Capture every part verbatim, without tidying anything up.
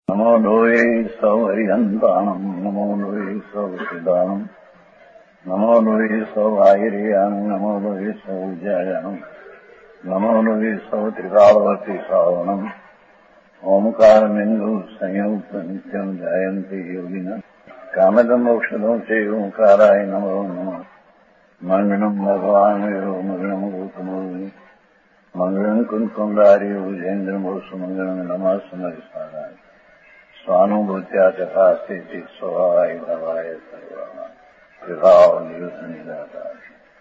નમો લોહે સૌ હરિહંતાણમ નમો લોહે સૌ સિદ્ધાણમ નમો લોહે સૌ આયર્યાણમ નમો લોહે સૌ જયાણમ નમો લોહે સૌ ત્રિકાળવતી શ્રાવણમ ઓમકાર બિંદુ સંયુક્ત નિત્યમ જાયંતી યોગિના કામદમ ઔષધો છે ઓંકારાય નમો નમઃ મંગળમ ભગવાન મંગળમ ગૌતમો મંગળમ કુંકુંડારી વિજેન્દ્રમોષ મંગળમ નમઃ સમરિસારાય સ્વાનુભૂત્યા ચકાસ્તે સ્વભાવાય ભવાય સર્વા વિભાવ નિદાતા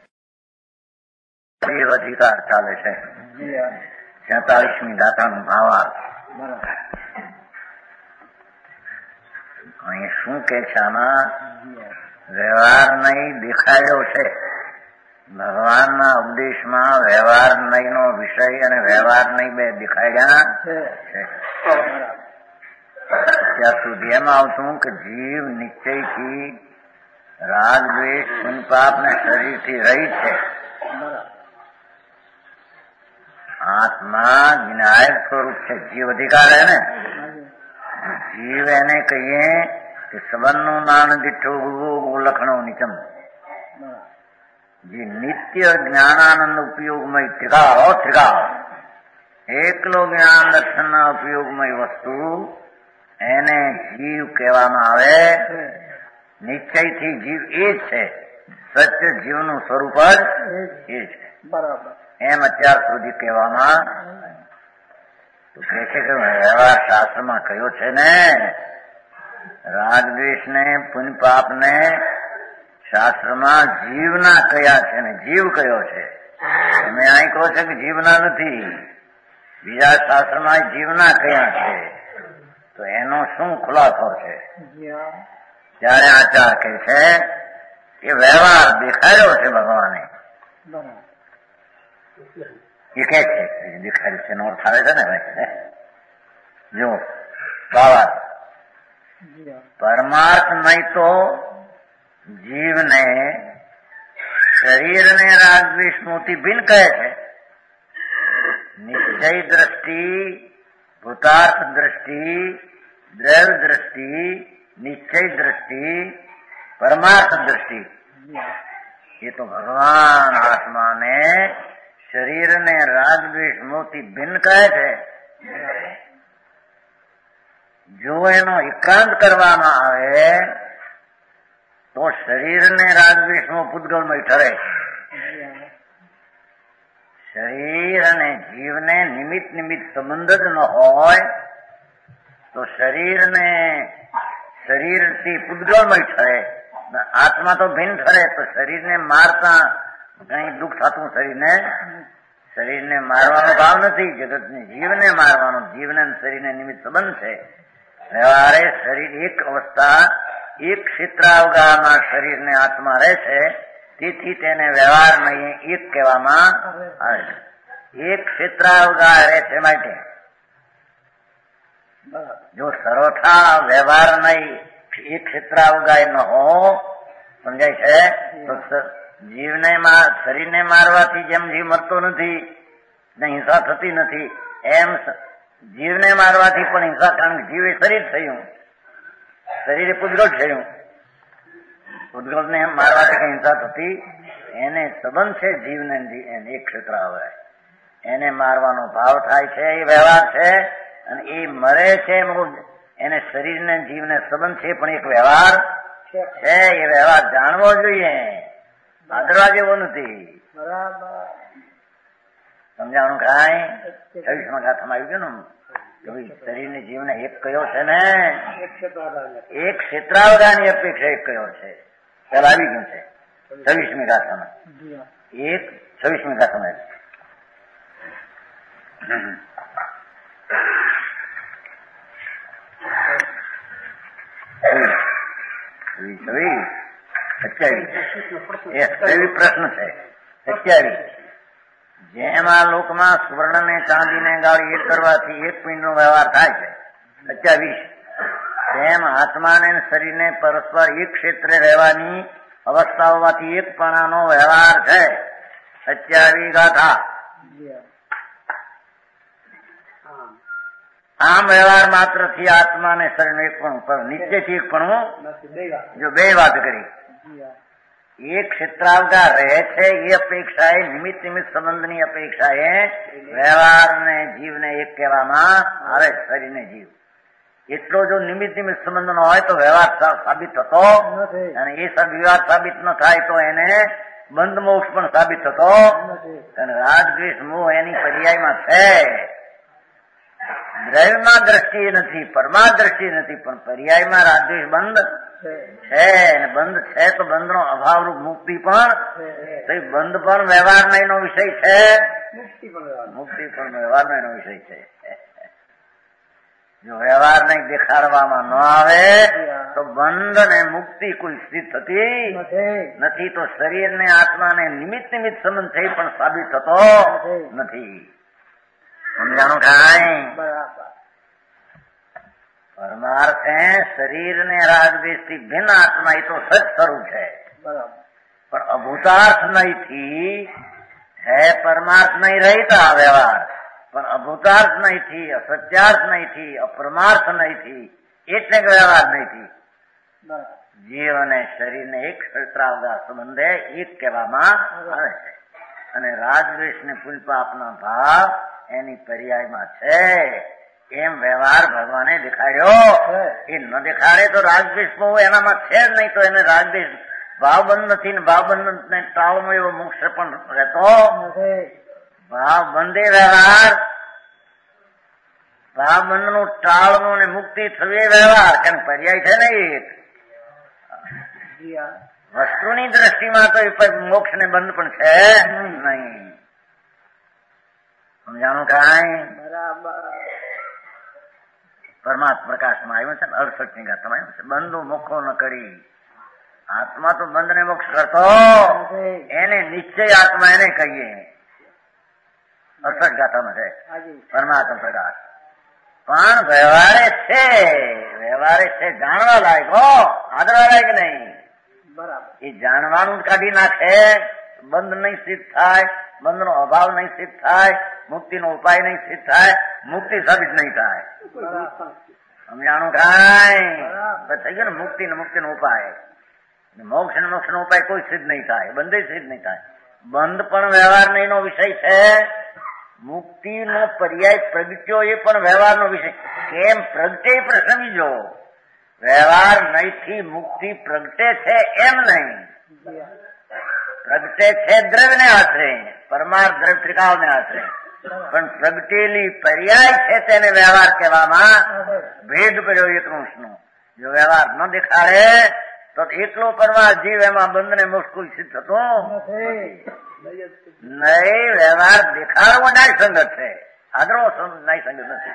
અધિકાર ચાલે છે. છેતાલીસમી ગાથાનું ભાવાર્થ અહીં શું કે છે? આમાં વ્યવહાર નહીં દેખાડ્યો છે. ભગવાનના ઉપદેશમાં વ્યવહાર નહીં નો વિષય અને વ્યવહાર નહીં બે દેખાડ્યા છે. ત્યાં સુધી એમ આવતું કે જીવ નિશ્ચયથી રાગ દ્વેષ પુણ્યપાપ ને શરીરથી રહી છે. આત્મા વિનાયક સ્વરૂપ છે. જીવ અધિકાર હે ને. જીવ એને કહીએ કે સંબંધનું નાન દીઠું લખણો નિચમ જે નિત્ય જ્ઞાનાનંદ ઉપયોગમય ત્રિકાળો ત્રિકાળ એકલો જ્ઞાન દર્શનના ઉપયોગમય વસ્તુ એને જીવ કહેવામાં આવે. નિશ્ચયથી જીવ એ જ છે. સત્ય જીવનું સ્વરૂપ જ એ છે. બરાબર. એમ અત્યાર સુધી કહેવામાં તો કહે છે કે વ્યવહાર શાસ્ત્રમાં કયો છે ને રાગ દ્વેષ ને પુણ્ય પાપ ને શાસ્ત્રમાં જીવના કયા છે ને જીવ કયો છે. તમે અહીં કહો છો કે જીવના નથી, બીજા શાસ્ત્રમાં જીવના કયા છે. તો એનો શું ખુલાસો છે? ત્યારે આચાર કહે છે કે વ્યવહાર દેખાડ્યો છે ભગવાને. એ કે છે દેખાડ્યું છે એનો અર્થ આવે છે ને ભાઈ. જો બાબા પરમાર્થ નહીં તો જીવને શરીરને રાગ દ્વેષ મોથી ભિન્ન કહે છે. નિશ્ચય દ્રષ્ટિ, ભૂતાર્થ દ્રષ્ટિ, દ્રવ્ય દ્રષ્ટિ, નિશ્ચય દ્રષ્ટિ, પરમાર્થ દ્રષ્ટિ એ તો ભગવાન આત્માને શરીરને રાગ દ્વેષ મોથી ભિન્ન કહે છે. જો એનો એકાંત કરવામાં આવે તો શરીરને રાગ દ્વેષમાં પૂતગલમય ઠરે. શરીર અને જીવને નિમિત્ત નિમિત્ત સંબંધ જ ન હોય તો શરીરને શરીરથી પૂતગલમય ઠરે. આત્મા તો ભિન્ન ઠરે. તો શરીરને મારતા કઈ દુઃખ થતું શરીરને શરીરને મારવાનો ભાવ નથી. જગતને જીવને મારવાનો. જીવને શરીરને નિમિત્ત સંબંધ છે. વ્યવહારે શરીર એક અવસ્થા એક ક્ષેત્રાવગામાં શરીરને આત્મા રહે છે. તેથી તેને વ્યવહાર નહીં એક કહેવામાં આવે છે. એક ક્ષેત્રાવગા રહે છે માટે જો સરોઠા વ્યવહાર નહીં એક ક્ષેત્રાવગાય ન હો સમજાય છે તો જીવને શરીરને મારવાથી જેમ જીવ મરતો નથી ને હિંસા થતી નથી એમ જીવને મારવાથી પણ હિંસા, કારણ કે જીવ એ શરીર થયું, શરીરે પૂતગલ થયું. પૂતગલને મારવાથી કઈ હિંસા થતી એને સંબંધ છે. જીવને એક ક્ષેત્ર આવે એને મારવાનો ભાવ થાય છે. એ વ્યવહાર છે અને એ મરે છે એને શરીરને જીવને સંબંધ છે પણ એક વ્યવહાર છે. એ વ્યવહાર જાણવો જોઈએ, આદરવા જેવો નથી. બરાબર સમજાવવાનું કાંઈ છવ્વીસમાં ગાથામાં આવ્યું છે ને શરીરને જીવને એક કયો છે ને એક ક્ષેત્રાવગાની અપેક્ષા એક કયો છે. પેલા આવી ગયું છે છવ્વીસમી ગાથામાં. એક છવ્વીસમી ગાથામાં સત્યાવીસ પ્રશ્ન છે. સત્યાવીસ જેમ આ લોકમાં સુવર્ણ ને ચાંદી ને ગાળી એક કરવાથી એક પિંડ નો વ્યવહાર થાય છે. સત્યાવીસ તેમ આત્મા ને શરીરને પરસ્પર એક ક્ષેત્રે રહેવાની અવસ્થા હોવાથી એક પણાનો વ્યવહાર છે. સત્યાવીસ ગાથા આમ વ્યવહાર માત્ર થી આત્મા ને શરીર એક પણ નિશ્ચયથી એક પણ જો બે વાત કરી એ ક્ષેત્રાવગા રહે છે એ અપેક્ષાએ નિમિત્ત નિમિત્ત સંબંધની અપેક્ષાએ વ્યવહાર ને જીવ ને એક કહેવામાં આવે શરીર ને જીવ. એટલો જો નિમિત્ત નિમિત્ત સંબંધ નો હોય તો વ્યવહાર સાબિત થતો અને એ વ્યવહાર સાબિત ન થાય તો એને બંધ મોક્ષ પણ સાબિત થતો અને રાગદ્વેષ મોહ એની પર્યાયમાં છે. દ્રવ્યમાં દ્રષ્ટિએ નથી, પરમા દ્રષ્ટિએ નથી, પણ પર્યાયમાં રાગદ્વેષ બંધ છે અને બંધ છે તો બંધ નો અભાવરૂપ મુક્તિ પણ બંધ પણ વ્યવહાર નહીં નો વિષય છે, મુક્તિ પણ વ્યવહાર નહીં નો વિષય છે. જો વ્યવહાર નહીં દેખાડવામાં ન આવે તો બંધ ને મુક્તિ કોઈ સ્થિત થતી નથી. તો શરીર ને આત્મા ને નિમિત્ત નિમિત્ત સંબંધ થઈ પણ સાબિત થતો નથી. સમજાણું કાંઈ? પરમાર્થ હે શરીર ને રાગદ્વેષ થી ભિન્ન આત્મા એ તો સચ સ્વરૂપ છે, પણ અભૂતાર્થ નહીં થી હે પરમાર્થ નહીં રહેતા વ્યવહાર, પણ અભૂતાર્થ નહીં થી, અસત્યાર્થ નહીં થી, અપરમાર્થ નહીં થી, એટલે વ્યવહાર નહીં થી. જીવ અને શરીર ને એક ક્ષેત્રાવગા સંબંધે એક કહેવામાં આવે છે અને રાગદ્વેષ ને પુલપાપના ભાવ એની પર્યાયમાં છે. એમ વ્યવહાર ભગવાને દેખાડ્યો. એ ન દેખાડે તો રાગદ્વેષ બહુ એનામાં છે જ નહીં, તો એને રાગદ્વેષ ભાવબંધ નથી ને ભાવબંધ ને ટાળમાં એવો મોક્ષ પણ રહેતો. ભાવ બંધે વ્યવહાર, ભાવબંધ નું ટાળનું ને મુક્તિ થવી વ્યવહાર, કેમ પર્યાય છે ને એક વસ્તુની દ્રષ્ટિમાં તો મોક્ષ ને બંધ પણ છે નહીં. સમજાણું કાંઈ? પરમાત્મા પ્રકાશમાં આવ્યું છે ને અડસઠ ની ગાથામાં આવ્યું છે બંધુ મુખો ન કરી. આત્મા તો બંધ ને મોક્ષ કરતો, એને નિશ્ચય આત્મા એને કહીએ. અડસઠ ગાથામાં છે પરમાત્મા પ્રકાશ. પણ વ્યવહારે છે, વ્યવહારે છે જાણવા લાયક, હો આદરવા લાયક નહીં. એ જાણવાનું કાઢી નાખે, બંધ નહીં સિદ્ધ થાય, બંધ નો અભાવ નહીં સિદ્ધ થાય, મુક્તિ નો ઉપાય નહીં સિદ્ધ થાય, મુક્તિ સાબિત નહીં થાય. સમજાણું કાંઈ? થઈ ગયું ને મુક્તિ ને મુક્તિ નો ઉપાય. મોક્ષ ને મોક્ષ નો ઉપાય કોઈ સિદ્ધ નહીં થાય, બંધ સિદ્ધ નહીં થાય. બંધ પણ વ્યવહાર નહીં નો વિષય છે. મુક્તિ નો પર્યાય પ્રગટ્યો એ પણ વ્યવહાર નો વિષય. કેમ પ્રગટે પ્રશ્ન બીજો, વ્યવહાર નહીં થી મુક્તિ પ્રગટે છે એમ નહીં. પ્રગટે છે દ્રવ્ય ને આશરે, પરમાર્થ દ્રવ્ય ત્રિકાળ ને આશરે, પણ પ્રગટેલી પર્યાય છે તેને વ્યવહાર કહેવામાં ભેદ કર્યો એકંશ નો. જો વ્યવહાર ન દેખાડે તો એકલો પરમાર્થ જીવ એમાં બંધ ને મોક્ષ કોઈ સિદ્ધ થતો નહીં. વ્યવહાર દેખાડવો ન્યાય સંગત છે, આદરો ન્યાય સંગત નથી.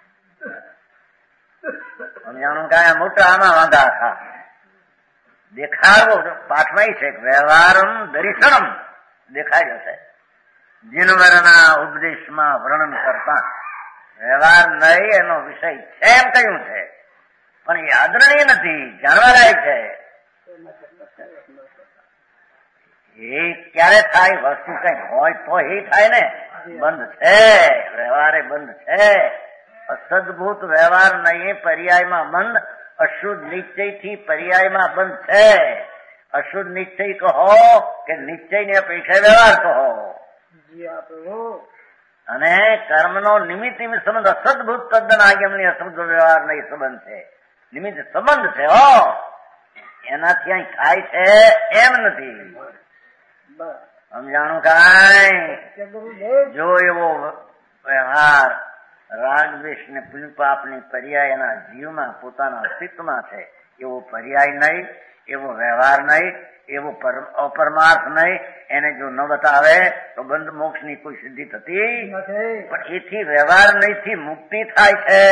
સમજાણું કાંઈ? મોટા આમાં વાંધા હતા. દેખાડવો પાઠમાં છે વ્યવહારમ દર્શનમ દેખાડ્યો છે જીનવરના ઉપદેશમાં વર્ણન કરતા. વ્યવહાર નહીં એનો વિષય છે એમ કહ્યું છે, પણ એ આદરણીય નથી, જાણવા લાયક છે. એ ક્યારે થાય? વસ્તુ કઈ હોય તો એ થાય ને. બંધ છે, વ્યવહારે બંધ છે. અસદભૂત વ્યવહાર નહીં, પર્યાયમાં બંધ. અશુદ્ધ નિશ્ચય થી પર્યાયમાં બંધ છે. અશુદ્ધ નિશ્ચય કહો કે નિશ્ચય ની અપેક્ષા વ્યવહાર કહો. અને કર્મનો નિમિત્ત નિમિત્ત સંબંધ અસદભૂત તદ્દન આગમની અસદભૂત વ્યવહાર નહીં સંબંધ છે, નિમિત્ત સંબંધ છે. હો એનાથી અહીં થાય છે એમ નથી. સમજાણું કાંઈ? જો એવો વ્યવહાર રાગદ્વેષ ને પુલપાપની પર્યાય એના જીવમાં પોતાના અસ્તિત્વમાં છે, એવો પર્યાય નહીં, એવો વ્યવહાર નહીં, એવો અપરમાર્થ નહીં. એને જો ન બતાવે તો બંધ મોક્ષ ની કોઈ સિદ્ધિ થતી પણ એથી વ્યવહાર નહીં થી મુક્તિ થાય છે.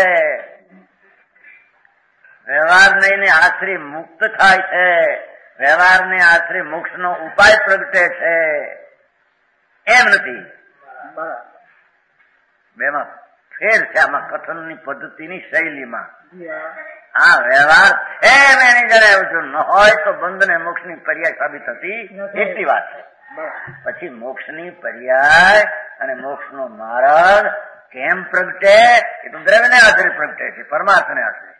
વ્યવહાર નહીં ને આશરે મુક્ત થાય છે. વ્યવહાર ને આશરે મોક્ષ નો ઉપાય પ્રગટે છે એમ નથી. બેમાં ફેર છે આમાં કથનની પદ્ધતિની શૈલીમાં. આ વ્યવહાર છે એની જણાવ્યું છું, ન હોય તો બંધ ને મોક્ષ ની પર્યાય સાબિત થતી એટલી વાત છે. પછી મોક્ષ ની પર્યાય અને મોક્ષ નો માર્ગ કેમ પ્રગટે એ તો દ્રવ્યને આધારે પ્રગટે છે, પરમાર્થને આધારે.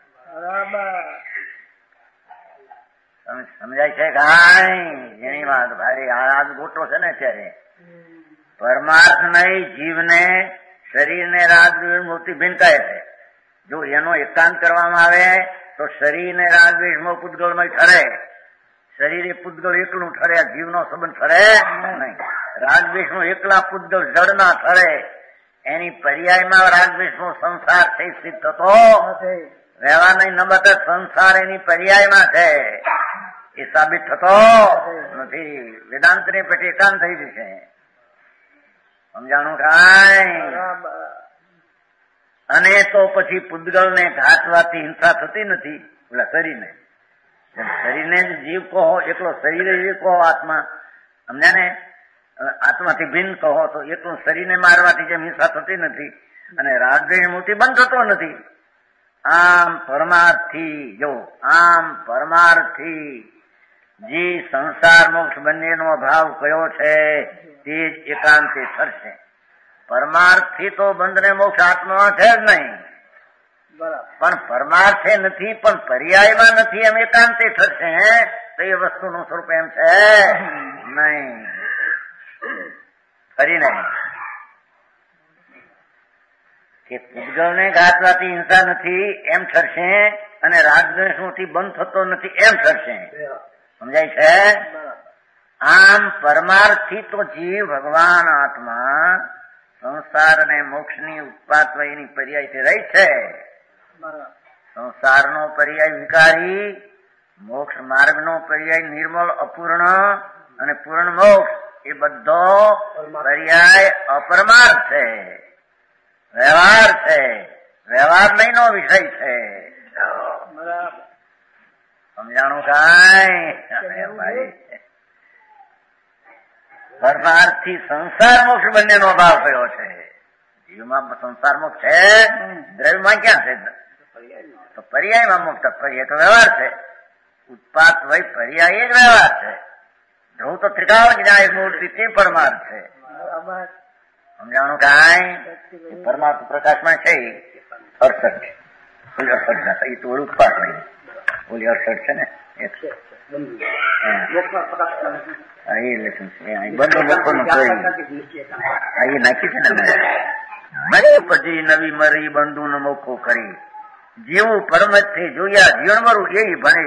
સમજાય છે કાંઈ? જેની વાત ભારે આ ગોટો છે ને અત્યારે પરમાર્થ નહીં, જીવને શરીરને રાગ મોટી ભિન્નતાય છે. જો એનો એકાંત કરવામાં આવે તો શરીરને રાગ દ્વેષમાં પૂતગળમાં ઠરે. શરીર એ પૂતગળ એકલું ઠરે, જીવનો સંબંધ ઠરે નહીં. રાગ દ્વેષનું એકલા પૂતગળ જડ ના ઠરે. એની પર્યાયમાં રાગ દ્વેષનો સંસાર છે સિદ્ધ થતો વ્યવહાર નહીં. નંબર સંસાર એની પર્યાયમાં છે એ સાબિત થતો નથી. વેદાંતની પેટી એકાંત થઈ જશે. સમજાણું કાંઈ? અને તો પછી પૂતગલને ઘાટવાથી હિંસા થતી નથી પેલા શરીરને. શરીરને જ જીવ કહો, એકલો શરીર જીવ કહો, આત્મા સમજ્યા ને? આત્માથી ભિન્ન કહો તો એકલું શરીરને મારવાથી જેમ હિંસા થતી નથી અને રાગદ્વેષ મૂર્તિ બંધ થતો નથી. આમ પરમાર્થથી જો આમ પરમાર્થથી જે સંસાર મોક્ષ બંનેનો અભાવ કયો છે તે જ એકાંતે થશે. પરમાર્થથી તો બંધને મોક્ષ આત્મા છે જ નહીં, પણ પરમાર્થે નથી, પણ પર્યાયમાં નથી, એમ એકાંતે થશે. તો એ વસ્તુનું સ્વરૂપ એમ છે નહીં, ફરી નહીં. કે પૂતગલને ઘાતવાથી હિંસા નથી એમ ઠરશે અને રાગદ્વેષથી બંધ થતો નથી એમ ઠરશે. સમજાય છે? આમ પરમાર્થથી તો જીવ ભગવાન આત્મા સંસાર અને મોક્ષની ઉત્પાત એની પર્યાયથી રહી છે. સંસારનો પર્યાય વિકારી, મોક્ષ માર્ગનો પર્યાય નિર્મળ અપૂર્ણ અને પૂર્ણ મોક્ષ એ બધો પર્યાય અપરમાર્થ છે, વ્યવહાર છે, વ્યવહાર નહીં નો વિષય છે. સમજાણું કાંઈ? પરમાર્થથી સંસાર મોક્ષ બંનેનો અભાવ કયો છે? જીવમાં સંસાર મોક્ષ છે, દ્રવ્યમાં ક્યાં છે? તો પર્યાયમાં મોક્ષ. પર્યાય તો વ્યવહાર છે, ઉત્પાત વય પર્યાય જ વ્યવહાર છે. ધ્રુવ તો ત્રિકાળ જ્ઞાય મૂર્તિ તે પરમાર્થ છે. સમજાણું કાંઈ? પરમાર્થ પ્રકાશમાં છે અડસઠ ઓલી અડસઠ ના એ તો ઓલું ઉત્પાત નહીં, ઓલી અડસઠ છે ને એ લખ્યું છે બંધ મોક્ષનું નાખી છે ને મરે પછી નવી મરી બંધુ નો મોખો કરી જેવું પરમત થી જોયા જીવન મરું એ ભણે.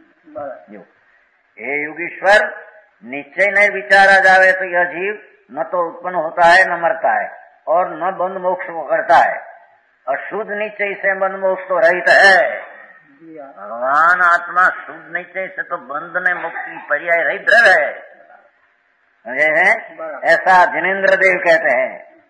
हे योगीश्वर, निश्चय नहीं विचारा जावे तो यह जीव न तो उत्पन्न होता है न मरता है और न बंध मोक्ष को करता है. अशुद्ध निश्चय से बंध मोक्ष तो रहित है. भगवान आत्मा शुद्ध निश्चय से तो बंध ने मुक्ति पर्याय रहित है. ऐसा जिनेन्द्र देव कहते हैं,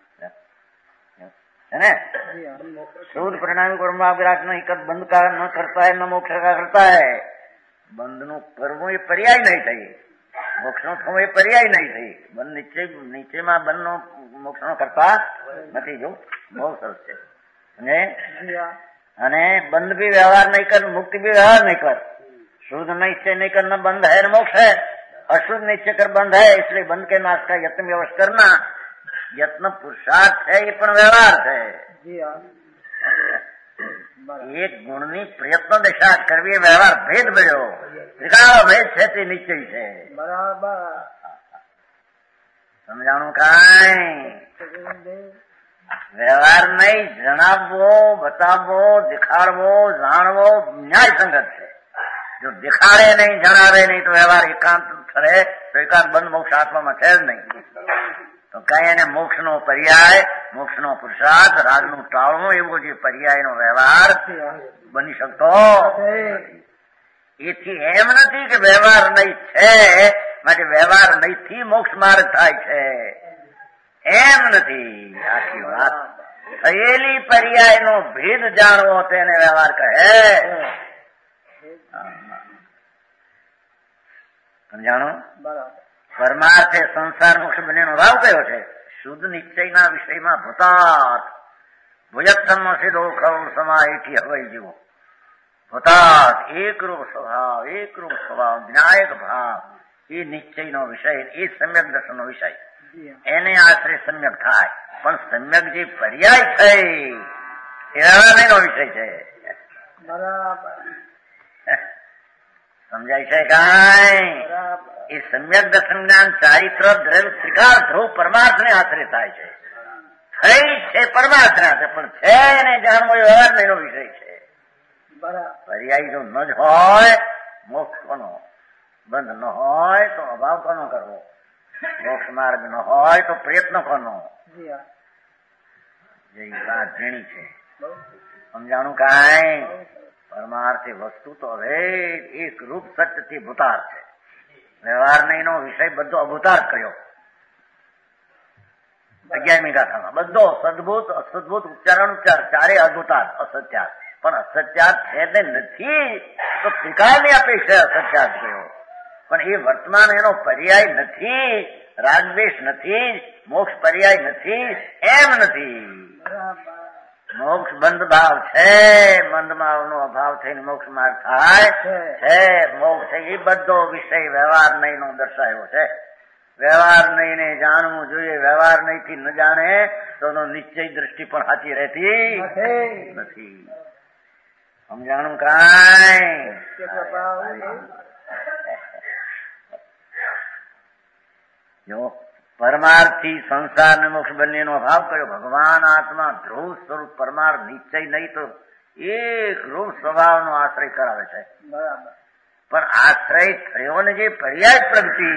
है ना? शुद्ध परिणामी कर्माभिलाष न हिकत बंध का न करता है न मोक्ष का करता है. બંધ નું કરવું એ પર્યાય નહીં થઈ, મોક્ષ નો થવું એ પર્યાય નહીં થઈ. બંધ નીચે નીચેમાં બંધ નો મોક્ષ નો કરતા નથી. જો બહુ સરસ છે. અને બંધ भी व्यवहार नहीं कर, मुक्ति भी व्यवहार नहीं कर. शुद्ध निश्चय नहीं करना बंध है न मोक्ष है. अशुद्ध निश्चय कर बंध है, इसलिए बंध के नाश का यत्न व्यवस्था करना यत्न पुरुषार्थ है, ये पण व्यवहार है. એક ગુણની પ્રયત્ન દિશા કરવી વ્યવહાર ભેદ મળ્યો. ત્રિકાળ ભેદ છે તે નિશ્ચય છે. બરાબર સમજાણું કાંઈ? વ્યવહાર નહીં, જણાવવો, બતાવવો, દેખાડવો, જાણવો ન્યાય સંગત છે. જો દેખાડે નહીં, જણાવે નહીં તો વ્યવહાર એકાંત ઠરે તો એકાંત બંધ મોક્ષ આત્મામાં છે જ નહીં. તો કઈ એને મોક્ષ નો પર્યાય, મોક્ષ નો પુરુષાર્થ, રાગ નું ટાળવું એવો જે પર્યાય નો વ્યવહાર બની શકતો. એથી એમ નથી કે વ્યવહાર નહીં છે માટે વ્યવહાર નહીં થી મોક્ષ માર્ગ થાય છે, એમ નથી. આખી વાત થયેલી પર્યાય નો ભેદ જાણવો તેને વ્યવહાર કહે. સમજાણો? પરમાર્થે સંસાર મોક્ષ બંનેનો ભાવ કયો છે? શુદ્ધ નિશ્ચયના વિષયમાં ભૂતાર્થ ભુયત્સમ સીધો ખવ સમાયથી હવાઈ જીવો. ભૂતાર્થ એકરૂપ સ્વભાવ, એકરૂપ સ્વભાવ, જ્ઞાયક ભાવ એ નિશ્ચયનો વિષય, એ સમ્યક દર્શનનો વિષય. એને આશ્રય સમ્યક થાય. પણ સમ્યક જે પર્યાય છે એ વ્યવહાર નો વિષય છે. સમજાય છે કાંઈ? એ સમ્યક દર્શન જ્ઞાન ચારિત્ર દ્રવ્ય ત્રિકાળ ધ્રુવ પરમાર્થ ને આશ્રય થાય છે. થઈ છે પરમાર્થ ના છે, પણ છે એને જાણવો એ વ્યવહાર નો વિષય છે. પર્યાય જો ન જ હોય, મોક્ષ કોનો? બંધ ન હોય તો અભાવ કોનો કરવો? મોક્ષ માર્ગ ન હોય તો પ્રયત્ન કોનો? જે વાત ઝીણી છે. સમજાણું કાંઈ? પરમાર્થ વસ્તુ તો હવે એક રૂપ સત્યથી ભૂતાર છે. વ્યવહાર નહીં નો વિષય બધો અભૂતાર કર્યો. અગિયારમી ગાથામાં બધો સદભૂત અસદભૂત ઉચ્ચારણ ઉચ્ચાર ચારે અભૂતાર અસત્યાર. પણ અસત્યાર છે ને નથી તો ત્રિકાળની અપેક્ષા અસત્યાર થયો. પણ એ વર્તમાન એનો પર્યાય નથી, રાગદ્વેષ નથી, મોક્ષ પર્યાય નથી, એમ નથી. મોક્ષ બંધ ભાવ છે, બંધ ભાવ નો અભાવ થઈને મોક્ષ માર્ગ થાય છે. મોક્ષ છે એ બધો વિષય વ્યવહાર નહીં નો દર્શાયો છે. વ્યવહાર નહીં ને જાણવું જોઈએ. વ્યવહાર નહીં થી ન જાણે તો નિશ્ચય દ્રષ્ટિ પણ સાચી રહેતી નથી. સમજાણું કાંઈ? જો પરમાર્થી સંસાર ને મોક્ષ બંનેનો અભાવ કર્યો. ભગવાન આત્મા ધ્રુવ સ્વરૂપ પરમાર્થ નિશ્ચય નહીં તો એક રૂપ સ્વભાવનો આશ્રય કરાવે છે. પણ આશ્રય થયો ને જે પર્યાય પ્રગતિ,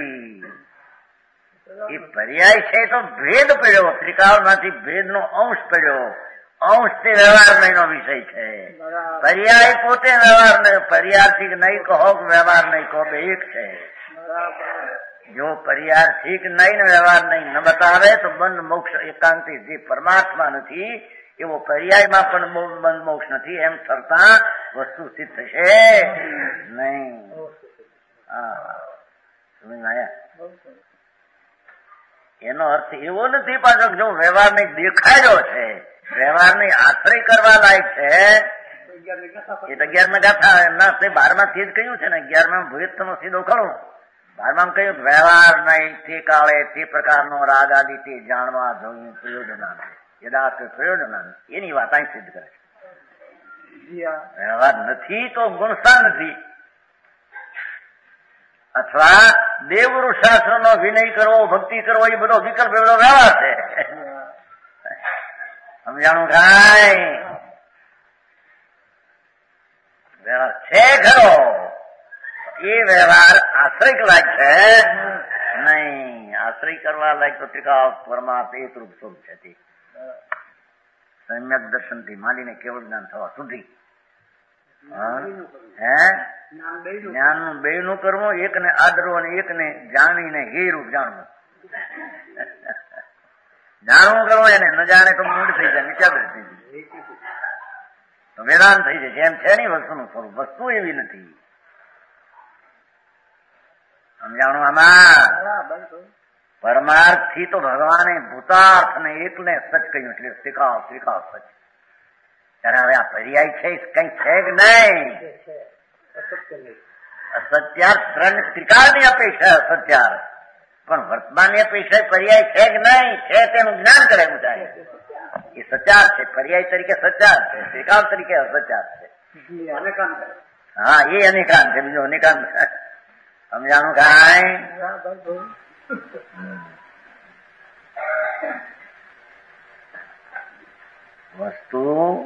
એ પર્યાય છે તો ભેદ પડ્યો. ત્રિકાળ માંથી ભેદ નો અંશ પડ્યો. અંશ તે વ્યવહાર નહીં નો વિષય છે. પર્યાય પોતે વ્યવહાર નહીં. પર્યાયથી નહીં કહો કે વ્યવહાર નહીં કહો, બે એક છે. જો પર્યાર્થિક નહીં ને વ્યવહાર નહીં ન બતાવે તો બંધ મોક્ષ એકાંતિ જે પરમાત્મા નથી એવો પર્યાયમાં પણ બંધ મોક્ષ નથી એમ કરતા વસ્તુ સિદ્ધ થશે નહીં. એનો અર્થ એવો નથી પાછો જો વ્યવહાર ને દેખાડ્યો છે, વ્યવહાર ને આશ્રય કરવા લાયક છે. એ તો અગિયારમાં ગાથા એમના તે બારમાં થી જ કહ્યું છે ને. અગિયારમાં ભૂયત્વનો સીધો ખરો. બારમાં કહ્યું વ્યવહાર નહીં તે કાળે તે પ્રકારનો રાગ આદિ તે જાણવા જોયું પ્રયોજના યદાર્થ પ્રયોજના એની વાત અહીં સિદ્ધ કરે છે. વ્યવહાર નથી તો ગુણસ્થાન નથી. અથવા દેવગુરુ શાસ્ત્ર નો વિનય કરવો, ભક્તિ કરવો એ બધો વિકલ્પ બધો વ્યવહાર છે. સમજાણું કાંઈ? વ્યવહાર છે ખરો, એ વ્યવહાર આશ્રય લાયક છે નહીં. આશ્રય કરવા લાયક તો ત્રિકાળ પરમાર્થ એક રૂપ સ્વરૂપ છે. સમ્યક દર્શન થી માંડીને કેવળ જ્ઞાન થવા સુધી હે જ્ઞાન નું બે નું કરવું, એક ને આદરવું અને એક ને જાણીને હે રૂપ જાણવું. જાણવું કરવું એને ન જાણે તો મૂળ થઈ જાય, નિચાદર થઈ જાય, તો વેદાંત થઈ જાય. એમ છે નહીં વસ્તુનું સ્વરૂપ. વસ્તુ એવી નથી. સમજાણું? આમાં પરમાર્થ થી તો ભગવાને ભૂતાર્થ ને એકને સચ કહ્યું એટલે ત્રિકાળ ત્રિકાળ સચ. ત્યારે હવે આ પર્યાય છે કઈ છે કે નહીં? અસત્યાર ત્રણ ત્રિકાળની અપેક્ષા અસત્યાર, પણ વર્તમાનની અપેક્ષા પર્યાય છે કે નહીં છે તેનું જ્ઞાન કરાયું થાય. એ સચાર છે, પર્યાય તરીકે સચાર છે, ત્રિકાળ તરીકે અસચાર છે. હા, એ અનેકાંત છે, બીજું અનેકાંત. સમજાણું કાંઈ? વસ્તુ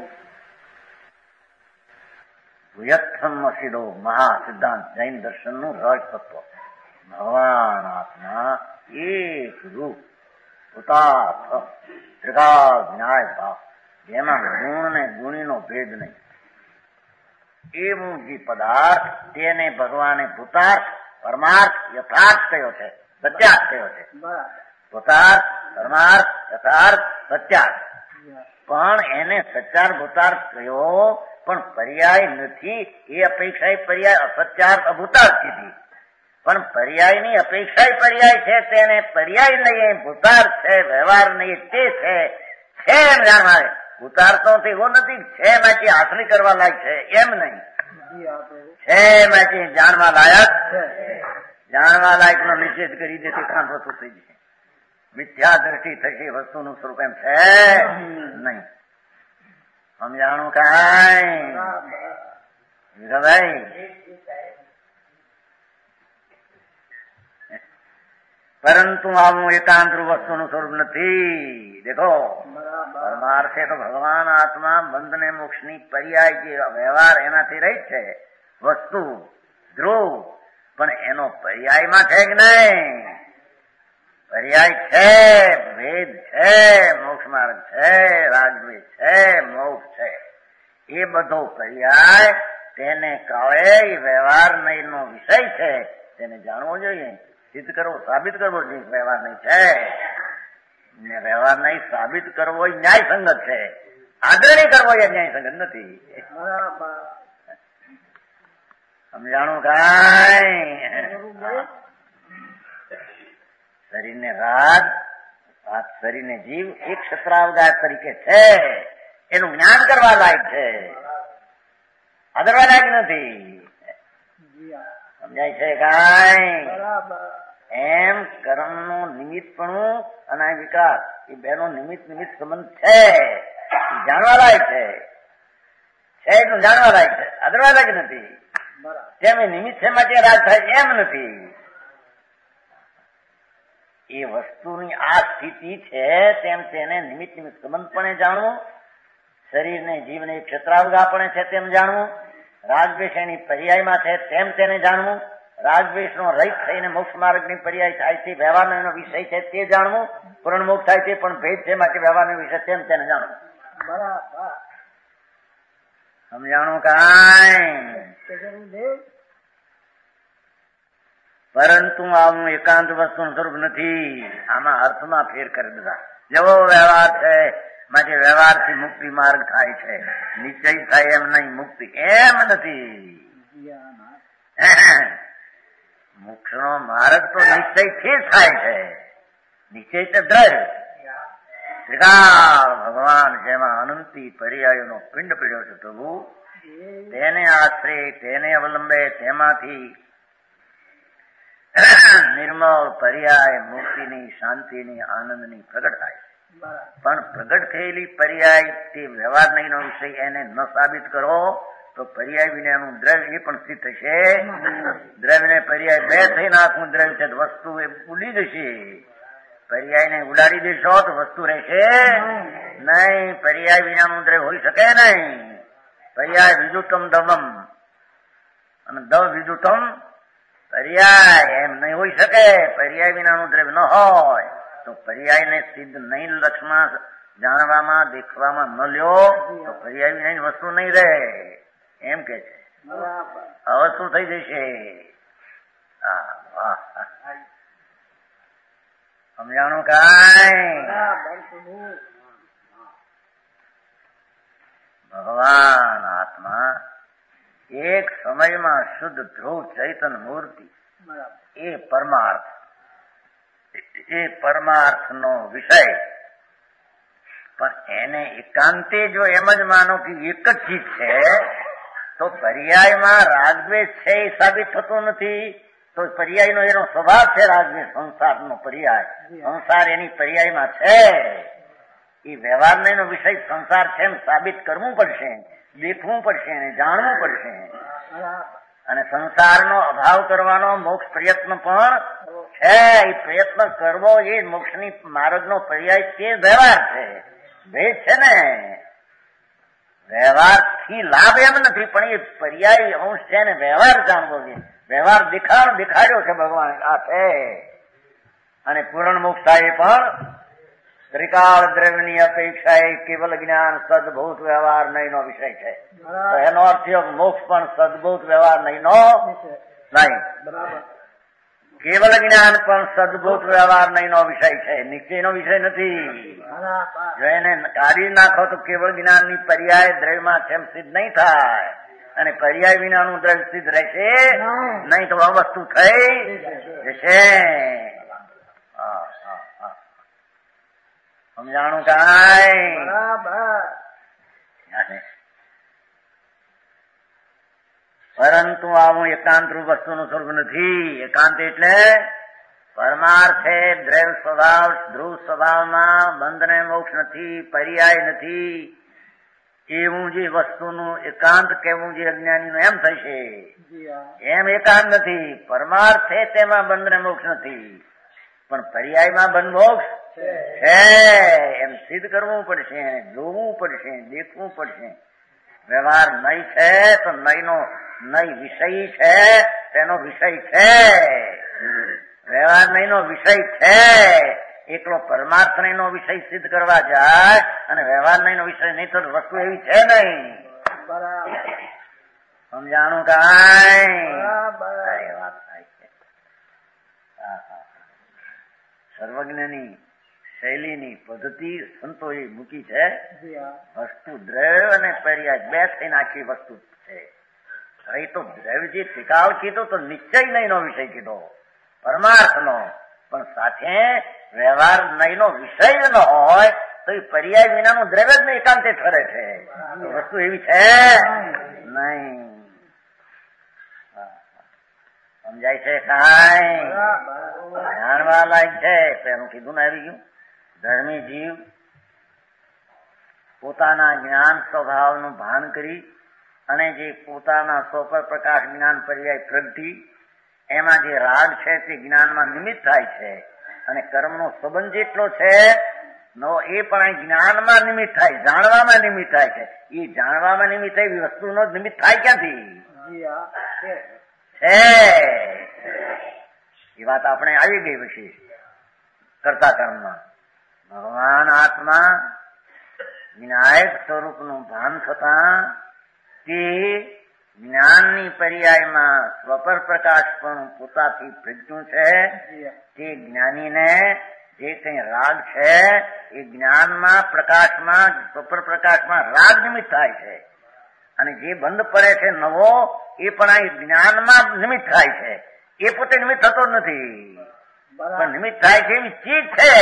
ભૂયત્થમ અસીદો મહા સિદ્ધાંત જૈન દર્શન નું રહસ્ય તત્વ. ભગવાન આત્મા એક રૂપ ઉતાર્થ ત્રિકાળ ન્યાય ભાવ, જેમાં ગુણ ને ગુણીનો ભેદ નહીં. એવું જે પદાર્થ તેને ભગવાને ભૂતાર્થ પરમાર્થ યથાર્થ કયો છે, સત્યાર્થ કયો છે. ભૂતાર્થ પરમાર્થ યથાર્થ સત્યાર્થ. પણ એને સચાર ભૂતાર્થ કયો, પણ પર્યાય નથી. એ અપેક્ષા પર્યાય અસત્યાર્થ અભૂતાર્થ કીધી. પણ પર્યાયની અપેક્ષા પર્યાય છે, તેને પર્યાય નહીં ભૂતાર્થ છે, વ્યવહાર નહીં તે છે. છે એમ જાણવા. ભૂતાર્થ તો એવો નથી છે એમાંથી આશ્રય કરવા લાયક છે એમ નહીં. છે એમાંથી જાણવા લાયક, જાણવા લાયક નો નિષેધ કરી દે તે કામ વસ્તુ થઈ જાય. મિથ્યા દ્રષ્ટિ થશે, વસ્તુનું સ્વરૂપ એમ છે નહીં. સમજાણું કાંઈ ભાઈ? પરંતુ આવું એકાંત વસ્તુનું સ્વરૂપ નથી. દેખો, પરમાર્થે તો ભગવાન આત્મા બંધ ને મોક્ષ ની પર્યાય જે વ્યવહાર એનાથી રહી છે વસ્તુ ધ્રુવ, પણ એનો પર્યાયમાં છે કે નહીં? પર્યાય છે, ભેદ છે, મોક્ષ માર્ગ છે, રાગદ્વેષ છે, મોક્ષ છે. એ બધો પર્યાય તેને કહે વ્યવહાર નહીં નો વિષય છે, તેને જાણવો જોઈએ, સિદ્ધ કરવો, સાબિત કરવો જોઈએ વ્યવહાર નહીં છે. વ્યવહાર નહીં સાબિત કરવો એ ન્યાય સંગત છે, આગ્રહ કરવો એ ન્યાય સંગત નથી. સમજાણું કાંઈ? શરીરને રાગ, શરીરને જીવ એક ક્ષેત્રાવગાર તરીકે છે, એનું જ્ઞાન કરવા લાયક છે, આદરવા લાયક નથી. સમજાય છે કાંઈ? એમ કર્મનું નિમિત્તપણું અને વિકાસ એ બેનો નિમિત્ત નિમિત્ત સંબંધ છે, જાણવા લાયક છે, છે એટલું જાણવા લાયક છે, આદરવા લાયક નથી. જેમ એ નિમિત્ત છે માટે રાગ થાય એમ નથી. એ વસ્તુની આ સ્થિતિ છે તેમ તેને નિમિત્ત નિમિત્ત સંબંધપણે જાણવું, શરીરને જીવને ક્ષેત્રાવગાપણે છે તેમ જાણવું, રાગદ્વેષ એની પર્યાયમાં છે તેમ તેને જાણવું, રાગદ્વેષ નો રહિત થઈને મોક્ષ માર્ગની પર્યાય થાય છે, વ્યવહારનો એનો વિષય છે તે જાણવું, પૂર્ણ મોક્ષ થાય છે પણ ભેદ છે માટે વ્યવહારનો વિષય તેમ તેને જાણવું. બરાબર. સમજાણું કાંઈ? પરંતુ આવું એકાંત વસ્તુનું સ્વરૂપ નથી. આમાં અર્થમાં ફેર કરી દીધા. જેવો વ્યવહાર છે માટે વ્યવહારથી મુક્તિ માર્ગ થાય છે, નિશ્ચય થાય એમ નહીં, મુક્તિ એમ નથી. મોક્ષનો માર્ગ તો નિશ્ચયથી જ થાય છે. નિશ્ચય છે દ્રઢ. ત્રિકાળ ભગવાન જેમાં અનંતી પર્યાયોનો પિંડ પીડ્યો છે પ્રભુ, તેને આશ્રય, તેને અવલંબે, તેમાંથી નિર્મળ પર્યાય મુક્તિની, શાંતિની, આનંદની પ્રગટ થાય છે. પણ પ્રગટ થયેલી પર્યાય તે વ્યવહાર નહીં નો વિષય એને ન સાબિત કરો તો પર્યાય વિનાનું દ્રવ્ય એ પણ સ્થિત થશે. દ્રવ્યને પર્યાય બે થઈને આખું દ્રવ્ય છે, વસ્તુ એ ઉડી જશે. પર્યાયને ઉડાડી દેશો તો વસ્તુ રહેશે નહીં. પર્યાય વિનાનું દ્રવ્ય હોઈ શકે નહીં. પર્યાય વિદુતમ દમમ અને દ વિદુતમ પર્યાય એમ નહીં હોઈ શકે. પર્યાય વિનાનું દ્રવ્ય ન હોય તો પર્યાયને સિદ્ધ નહીં લક્ષમાં જાણવામાં દેખવામાં ન લ્યો તો પર્યાય વિનાની વસ્તુ નહીં રહે એમ કે છે. હવે શું થઈ જશે? સમજાણું કાંઈ? ભગવાન આત્મા એક સમયમાં શુદ્ધ ધ્રુવ ચૈતન મૂર્તિ, એ પરમાર્થ, એ પરમાર્થ નો વિષય. પણ એને એકાંતે જો એમ જ માનો કે એક જ ચીજ છે તો પર્યાયમાં રાગદ્વેષ છે એ સાબિત થતું નથી. તો પર્યાયનો એનો સ્વભાવ છે રાગદ્વેષ, સંસારનો પર્યાય, સંસાર એની પર્યાયમાં છે. એ વ્યવહારનો એનો વિષય સંસાર છે એમ સાબિત કરવું પડશે, દેખવું પડશે અને જાણવું પડશે. અને સંસારનો અભાવ કરવાનો મોક્ષ પ્રયત્ન પણ છે. એ પ્રયત્ન કરવો એ મોક્ષની માર્ગનો પર્યાય તે વ્યવહાર છે, ભેદ છે ને. વ્યવહારથી લાભ એમ નથી પણ એ પર્યાય અંશ છે ને વ્યવહાર જાણવો છે. વ્યવહાર દેખાડ દેખાડ્યો છે ભગવાન આ છે. અને પૂર્ણ મોક્ષ થાય પણ ત્રિકાળ દ્રવ્યની અપેક્ષા એ કેવલ જ્ઞાન સદભૂત વ્યવહાર નહીં નો વિષય છે. તો એનો અર્થ મોક્ષ પણ સદભૂત વ્યવહાર નહીં નો નહીં. કેવલ જ્ઞાન પણ સદભૂત વ્યવહાર નહીં નો વિષય છે, નિશ્ચયનો વિષય નથી. જો એને કાઢી નાખો તો કેવળ જ્ઞાનની પર્યાય દ્રવ્યમાં જેમ સિદ્ધ નહીં થાય અને પર્યાય વિનાનું દ્રવ્ય સિદ્ધ રહેશે નહીં તો અવસ્તુ થઈ જશે. સમજાણું કાંઈ? પરંતુ આવું એકાંત રૂપ વસ્તુનું સ્વરૂપ નથી. એકાંત એટલે પરમાર્થે દ્રવ્ય સ્વભાવ ધ્રુવ સ્વભાવમાં બંધ ને મોક્ષ નથી, પર્યાય નથી. એવું જે વસ્તુનું એકાંત કહેવું જે અજ્ઞાનીનું એમ થશે, એમ એકાંત નથી. પરમાર્થ છે તેમાં બંધ ને મોક્ષ નથી, પણ પર્યાયમાં બંધ મોક્ષ છે. એમ સિદ્ધ કરવું પડશે, જોવું પડશે, દેખવું પડશે. વ્યવહાર નહી છે તો નહીનો નહી વિષય છે, તેનો વિષય છે. વ્યવહાર નહીનો વિષય છે. એકલો પરમાર્થ નહીનો વિષય સિદ્ધ કરવા જાય અને વ્યવહાર નહીનો વિષય નહીં તો વસ્તુ એવી છે નહીં. સમજાણું કાંઈ વાત થાય છે. સર્વજ્ઞની શૈલીની પદ્ધતિ સંતોએ મૂકી છે. વસ્તુ દ્રવ્ય અને પર્યાય બે થઈને આખી વસ્તુ છે. એ તો દ્રવ્ય જે ટીકાવ કીધો તો નિશ્ચય નહીનો વિષય કીધો, પરમાર્થનો. પણ સાથે વ્યવહાર નહીનો વિષય ન હોય તો એ પર્યાય વિનાનું દ્રવ્ય જ નહીં એકાંતે ઠરે છે. વસ્તુ એવી છે નહીં. સમજાય છે કાંઈ? જાણવા લાયક છે. પેલું કીધું ને આવી ગયું. ધર્મી જીવ પોતાના જ્ઞાન સ્વભાવનું ભાન કરી અને જે પોતાના સ્વપર પ્રકાશ જ્ઞાન પર્યાય પ્રગતિ એમાં જે રાગ છે તે જ્ઞાનમાં નિમિત્ત થાય છે. અને કર્મનો સંબંધ જેટલો છે નો એ પણ જ્ઞાનમાં નિમિત્ત થાય, જાણવામાં નિમિત્ત થાય છે. એ જાણવામાં નિમિત્ત થાય એવી વસ્તુનો નિમિત્ત થાય ક્યાંથી છે? એ વાત આપણે આવી ગઈ પછી કરતા કર્મમાં. ભગવાન આત્મા વિનાયક સ્વરૂપનું ભાન થતા તે જ્ઞાનની પર્યાયમાં સ્વપર પ્રકાશ પણ પોતાથી પ્રજ્ઞું છે. તે જ્ઞાનીને જે કઈ રાગ છે એ જ્ઞાનમાં પ્રકાશમાં સ્વપર પ્રકાશમાં રાગ નિમિત્ત થાય છે. અને જે બંધ પડે છે નવો એ પણ આ જ્ઞાનમાં નિમિત્ત થાય છે. એ પોતે નિમિત્ત થતો નથી, પણ નિમિત્ત થાય છે એવી ચીજ છે.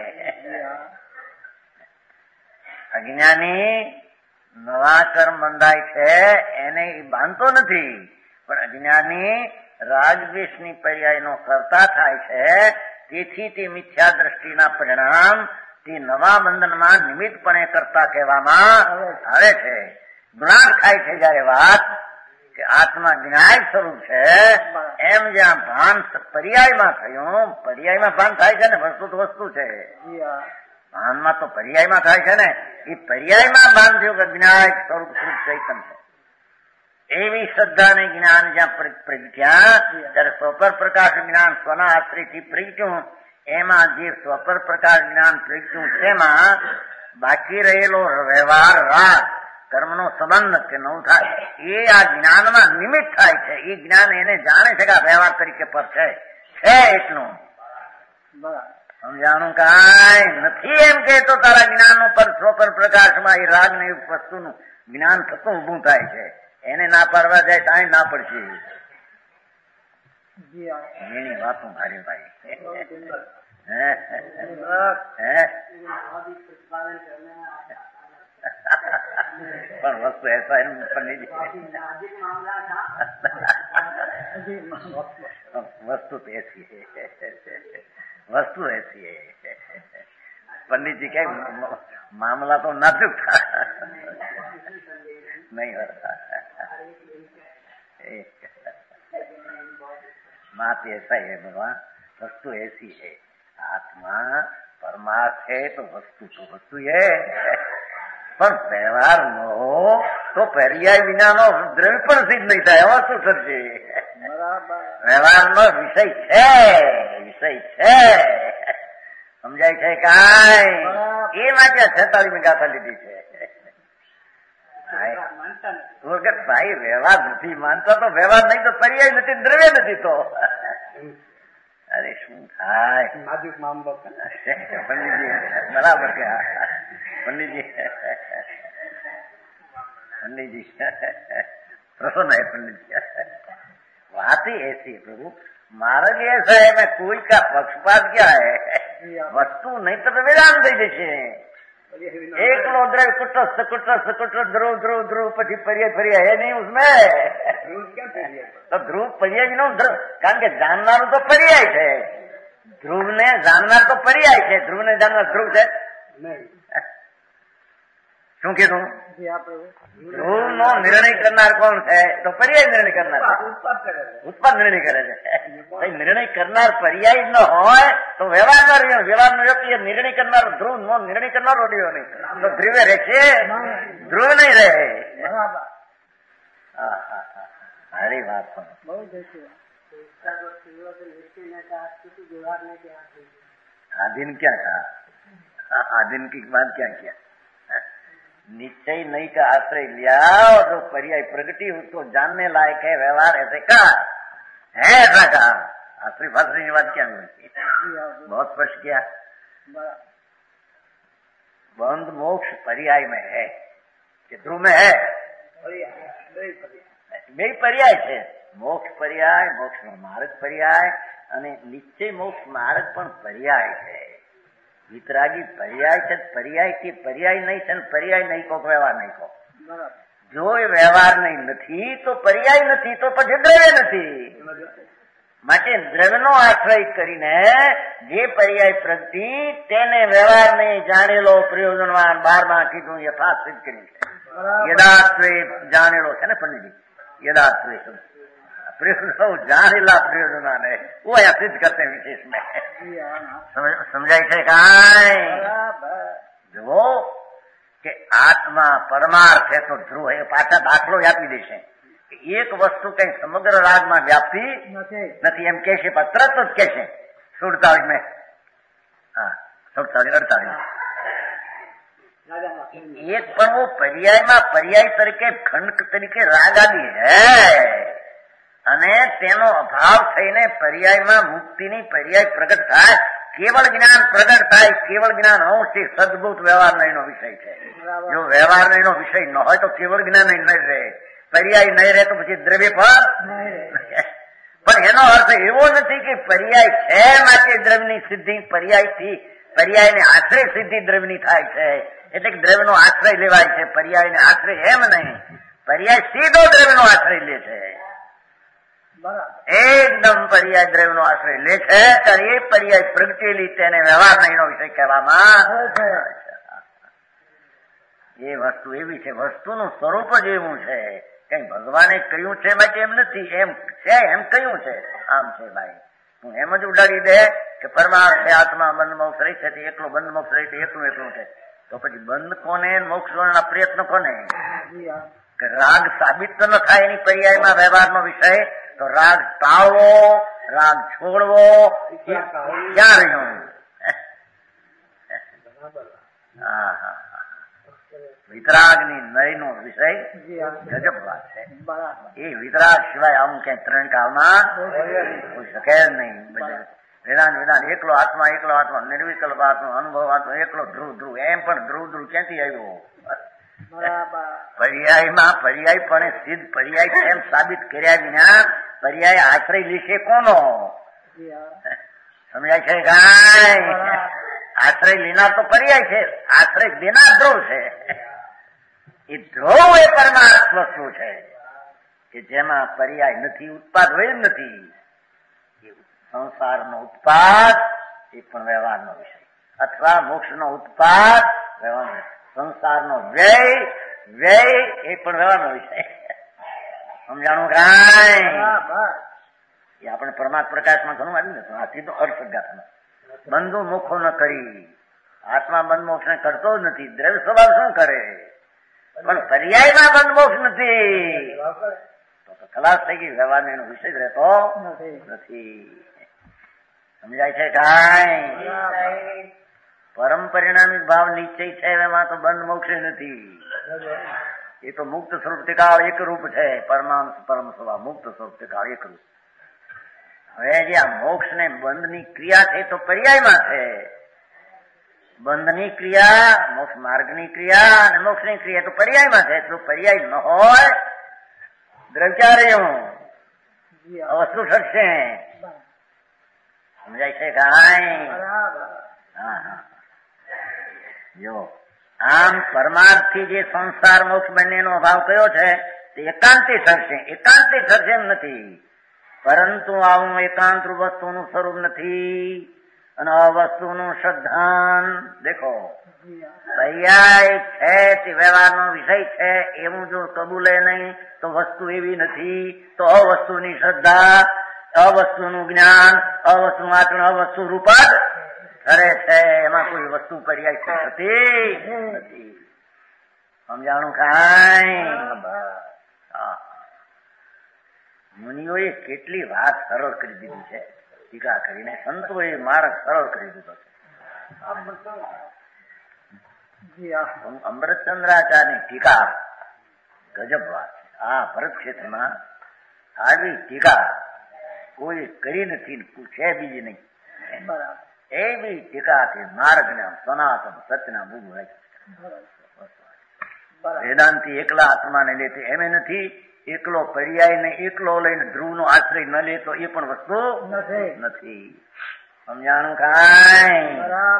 અજ્ઞાની નવા કર્મ બંધાય છે એને બાંધતો નથી, પણ અજ્ઞાની રાગદ્વેષની પર્યાયનો કરતા થાય છે. તેથી તે મિથ્યા દ્રષ્ટિના પરિણામ તે નવા બંધનમાં નિમિત્તપણે કરતા કહેવામાં આવે છે. ગુણાંક થાય છે જયારે વાત કે આત્મા જ્ઞાય સ્વરૂપ છે, એમ જ્યાં ભાન પર્યાયમાં થયું, પર્યાયમાં ભાન થાય છે ને, વસ્તુ તો વસ્તુ છે. ભાનમાં તો પર્યાયમાં થાય છે ને, એ પર્યાયમાં ભાન થયું કે જ્ઞાય સ્વરૂપ સ્વરૂપ ચૈતન છે. એવી શ્રદ્ધા ને જ્ઞાન જ્યાં પ્રગટ્યા ત્યારે સ્વપર પ્રકાશ જ્ઞાન સ્વના આશ્રયથી પ્રગટ્યું. એમાં જે સ્વપર પ્રકાશ જ્ઞાન પ્રગટ્યું તેમાં બાકી રહેલો વ્યવહાર રાગ કર્મનો સંબંધ કે નવું થાય એ આ જ્ઞાનમાં નિમિત્ત થાય છે. એ જ્ઞાન એને જાણે છે કે આ વ્યવહાર તરીકે પર છે છે એટલું સમજાણું કાંઈ નથી. એમ કે તો તારા જ્ઞાન ઉપર સ્વપર પ્રકાશમાં એ રાગ ને વસ્તુનું જ્ઞાન થતું ઉભું થાય છે. એને ના પાડવા જાય ત્યાં ના પડશે. એની વાતો મારી ભાઈ પણ વસ્તુ એસા એનું પંડિત वस्तु तो ऐसी है, वस्तु ऐसी है। पंडित जी क्या मामला तो नाजुक था, नहीं होता। बात ऐसा है भगवान, वस्तु ऐसी है, आत्मा परमार्थ है तो वस्तु तो वस्तु है, पर व्यवहार नो तो पर्याय विना नो द्रव्य पर सिद्ध नहीं था। वस्तु सच्ची व्यवहार नो विषय है, विषय है, समझाय છે કાય? એ વાક્ય છેતાલીસ ની ગાથા લીધી છે। વખત ભાઈ વ્યવહાર નથી માનતા તો વ્યવહાર નહીં તો પર્યાય નથી, દ્રવ્ય નથી તો અરે શું થાય? નાજુક મામલો પંડિતજી બરાબર કે पंडित जी पंडित जी प्रसन्न है पंडित जी। बात ही ऐसी है प्रभु, मार्ग ऐसा है, मैं कोई का पक्षपात क्या है, वस्तु नहीं तो वेदांत दई देशे एकलो द्रव्य कुटस्थ कुटस्थ कुटस्थ ध्रुव ध्रुव ध्रुव पछी पर्याय पर्याय है नहीं उसमें, तो ध्रुव पर्याय नो कारण के जाननारू तो पर्याय है, ધ્રુવને જાણનાર તો પર્યાય છે, ધ્રુવને જાણનાર ધ્રુવ છે શું કીધું? ધ્રુવ નો નિર્ણય કરનાર કોણ છે? તો પર્યાય નિર્ણય કરનાર ઉત્પાદ નિર્ણય કરે છે. નિર્ણય કરનાર પર્યાય ન હોય તો વ્યવહાર ન રહ્યો, વ્યવહાર ન વ્યક્તિ નિર્ણય કરનાર ધ્રુવ નો નિર્ણય કરનાર રહ્યો નહીં તો ધ્રુવે રહેશે? ધ્રુવ નહીં રહે. સારી વાત आधीन क्या कहा? आधीन की बात क्या किया? निश्चय नहीं का आश्रय लिया और जो पर्याय प्रगति उसको जानने लायक है, व्यवहार ऐसे कहा है, ऐसा कहा. आश्रय फाश्रय की बात क्या हुई? बहुत स्पष्ट किया. बंध मोक्ष पर्याय में है कि ध्रुव में है? બે પર્યાય છે. મોક્ષ પર્યાય, મોક્ષ નો માર્ગ પર્યાય અને નિશ્ચય મોક્ષ માર્ગ પણ પર્યાય છે. વિતરાગી પર્યાય છે, પર્યાય થી પર્યાય નહીં છે, પર્યાય નહીં કહો વ્યવહાર નહીં કહો. જો એ વ્યવહાર નહીં નથી તો પર્યાય નથી, તો પછી દ્રવ્ય નથી. માટે દ્રવ્યનો આશ્રય કરીને જે પર્યાય પ્રગતિ તેને વ્યવહાર નહીં જાણેલો પ્રયોજનવાન બારમાં કીધું યથાસિદ્ધ કર્યું છે. યદાશ્રય જાણેલો છે ને પંડિતજી, यदाश्रय प्रयोजन जानेला प्रयोजन ने वो यहाँ सिद्ध करते हैं विशेष में. समझाई છે કાંઈ? જુઓ કે આત્મા પરમાર્થ છે તો ધ્રુવ એ પાછા દાખલો આપી દેશે કે એક વસ્તુ કઈ સમગ્ર રાગમાં વ્યાપતી નથી એમ કે છે, પણ તરત જ કે છે સુડતાલીસ में હા સુડતાલીસ અડતાલીસ એક પણ वो पर्याय માં पर्याय તરીકે ખંડ તરીકે રાગ આદિ હૈ અને તેનો અભાવ થઈને પર્યાયમાં મુક્તિની પર્યાય પ્રગટ થાય, કેવળ જ્ઞાન પ્રગટ થાય. કેવળ જ્ઞાન અંશથી સદભૂત વ્યવહાર નહીંનો વિષય છે. જો વ્યવહાર નહીંનો વિષય ન હોય તો કેવળ જ્ઞાન નહીં રહે, પર્યાય નહીં રહે તો પછી દ્રવ્ય પર. પણ એનો અર્થ એવો નથી કે પર્યાય છે માટે દ્રવ્યની સિદ્ધિ પર્યાયથી પર્યાયને આશ્રય સિદ્ધિ દ્રવ્યની થાય છે, એટલે કે દ્રવ્યનો આશ્રય લેવાય છે. પર્યાયને આશ્રય એમ નહીં, પર્યાય સીધો દ્રવ્યનો આશ્રય લે છે. એકદમ પર્યાય દ્રવ્યનો આશ્રય લે છે ત્યારે એ પર્યાય પ્રગટેલી તેને વ્યવહાર નહીંનો વિષય કહેવામાં. એ વસ્તુ એવી છે, વસ્તુનું સ્વરૂપ જ એવું છે. કઈ ભગવાને કહ્યું છે માટે એમ નથી, એમ છે એમ કહ્યું છે, આમ છે ભાઈ. હું એમ જ ઉડાડી દે કે પરમાર્થ છે, આત્મા બંધ મોક્ષ રહી છે, એકલો બંધ મોક્ષ રહી છે, એકલું એકલું છે. તો પછી બંધ કોને, મોક્ષ ના પ્રયત્ન કોને? કે રાગ સાબિત તો ન થાય એની પર્યાયમાં વ્યવહારનો વિષય, તો રાગ ટાળવો, રાગ છોડવો ક્યાં રહ્યો? હા હા વિતરાગની નયનો વિષય ગજબ વાત છે. એ વિતરાગ સિવાય આવું ક્યાંય ત્રણ કાળમાં કોઈ શકે જ નહીં. વેદાંત વેદાંત એકલો આત્મા, એકલો આત્મા, નિર્વિકલ્પ આત્મા, અનુભવ આત્મા, એકલો ધ્રુવ ધ્રુવ. એમ પણ ધ્રુવ ધ્રુવ ક્યાંથી આવ્યો? પર્યાયમાં પર્યાય પણ સિદ્ધ પર્યાય છે એમ સાબિત કર્યા વિના પર્યાય આશ્રય લેશે કોનો? સમજાય છે કાંઈ? આશ્રય લેનાર તો પર્યાય છે, આશ્રય દેનાર ધ્રુવ છે. એ ધ્રુવ એ પરમાર્થ વસ્તુ છે કે જેમાં પર્યાય નથી, ઉત્પાદ હોય નથી. સંસારનો ઉત્પાદ એ પણ વ્યવહારનો વિષય, અથવા મોક્ષનો ઉત્પાદ વ્યવહારનો, સંસારનો વ્યય વ્યય એ પણ વ્યવહારનો વિષય. સમજાણું કાંઈ? એ આપણે પરમાત્મ પ્રકાશમાં ઘણું આવ્યું ને, આ સીધો અર્થ જ્ઞાતમાં બંધુ મુખો ન કરી. આત્મા બંધ મોક્ષ ને કરતો જ નથી, દ્રવ્ય સ્વભાવ શું કરે? પણ પર્યાયમાં બંધ મોક્ષ નથી તો ખલાસ થઈ ગઈ, વ્યવહાર એનો વિષય જ રહેતો નથી. સમજાય છે કાંઈ? પરમ પરિણામી ભાવ નિશ્ચય છે એમાં તો બંધ મોક્ષ નથી. એ તો મુક્ત સ્વરૂપ ટીકાળ એક રૂપ છે, પરમાંશ પરમ સ્વભાવ મુક્ત સ્વરૂપ ટીકાળ એક રૂપ. હવે જે આ મોક્ષ ને બંધની ક્રિયા છે તો પર્યાયમાં છે. બંધની ક્રિયા, મોક્ષ માર્ગની ક્રિયા અને મોક્ષની ક્રિયા તો પર્યાયમાં છે. તો પર્યાય ન હોય દ્રવ્યાર્યું વસ્તુ થશે. સમજાય છે કાંઈ? હા જો આમ પરમાર્થ થી જે સંસાર મોક્ષ બંનેનો અભાવ કયો છે તે એકાંતિ થશે. એકાંતિ થશે એમ નથી, પરંતુ આવું એકાંત વસ્તુનું સ્વરૂપ નથી. અને અવસ્તુનું શ્રદ્ધાન. દેખો પર્યાય છે તે વ્યવહારનો વિષય છે એવું જો કબૂલે નહીં તો વસ્તુ એવી નથી. તો અવસ્તુની શ્રદ્ધા, અવસ્તુનું જ્ઞાન, અવસ્તુનું આચરણ અવસ્તુ રૂપ જ કરે છે. એમાં કોઈ વસ્તુ પર્યાય થતી નથી. સમજાણું કાંઈ? મુનિઓએ કેટલી વાત સરળ કરી દીધી છે ટીકા કરીને. સંતોએ માર્ગ સરળ કરી દીધો છે. અમૃતચંદ્રાચાર્યની ટીકા ગજબ વાત છે. આ ભરત ક્ષેત્રમાં આવી ટીકા કોઈ કરી નથી, છે બીજી નહીં. એવી ટીકા કે માર્ગને સનાતન સત્યના બુદ્ધ હોય. વેદાંતિ એકલા આત્માને લે એમ નથી. એકલો પર્યાય ને એકલો લઈને ધ્રુવ નો આશ્રય ન લે તો એ પણ વસ્તુ નથી. સમજાણું કાંઈ?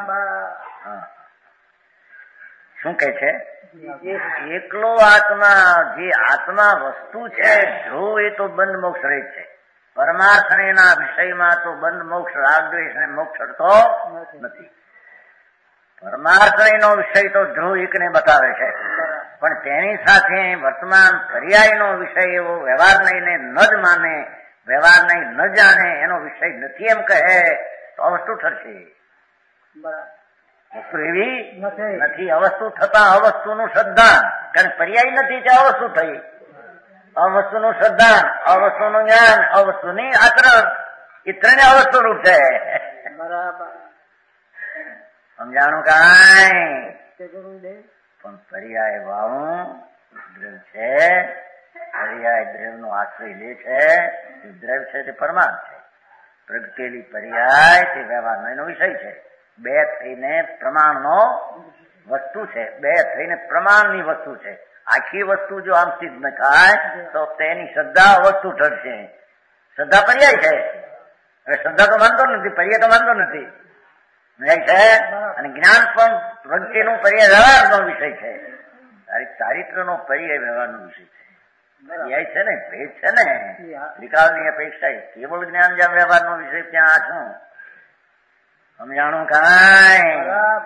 શું કે છે? એકલો આત્મા, જે આત્મા વસ્તુ છે ધ્રુવ, એ તો બંધ મોક્ષ રહે છે. પરમાર્થના વિષયમાં તો બંધ મોક્ષ, રાગદ્વેષ ને મોક્ષ તો નથી. પરમાર્થનો વિષય તો ધ્રુવ એકને બતાવે છે, પણ તેની સાથે વર્તમાન પર્યાયનો વિષય એવો વ્યવહાર નહીં ન જ માને, વ્યવહાર નહીં ન જાણે, એનો વિષય નથી એમ કહે તો અવસ્તુ થશે. વસ્તુ એવી નથી. અવસ્તુ થતા અવસ્તુનું શ્રદ્ધાન, કારણ પર્યાય નથી તે અવસ્તુ થઈ. અવસ્તુનું શ્રદ્ધાન, અવસ્તુનું જ્ઞાન, અવસ્તુની આચરણ, એ ત્રણે અવસ્તુ રૂપ છે. બરાબર. સમજાણું કાંઈ? પણ પર્યાય ભાવું દ્રવ્ય છે. પર્યાય દ્રવ્ય નો આશ્રય લે છે. દ્રવ્ય છે તે પરમાર્થ છે. પ્રગટેલી પર્યાય તે વ્યવહારનો એનો વિષય છે. બે થઈને પ્રમાણનો વસ્તુ છે. બે થઈને પ્રમાણની વસ્તુ છે. આખી વસ્તુ જો આમ સિદ્ધ ન થાય તો તેની શ્રદ્ધા વસ્તુ ઠરશે. શ્રદ્ધા પર્યાય છે. હવે શ્રદ્ધા તો માનતો નથી, પર્યાય તો માનતો નથી છે. અને જ્ઞાન પણ પ્રગતિનું પર્યાય વ્યવહારનો વિષય છે. ચારિત્રનો પર્યાય વ્યવહારનો વિષય છે. પર્યાય છે ને, ભેદ છે ને. ત્રિકાળની અપેક્ષા કેવળ જ્ઞાન જ્યાં વ્યવહારનો વિષય ત્યાં શું? સમજાણું કાંઈ?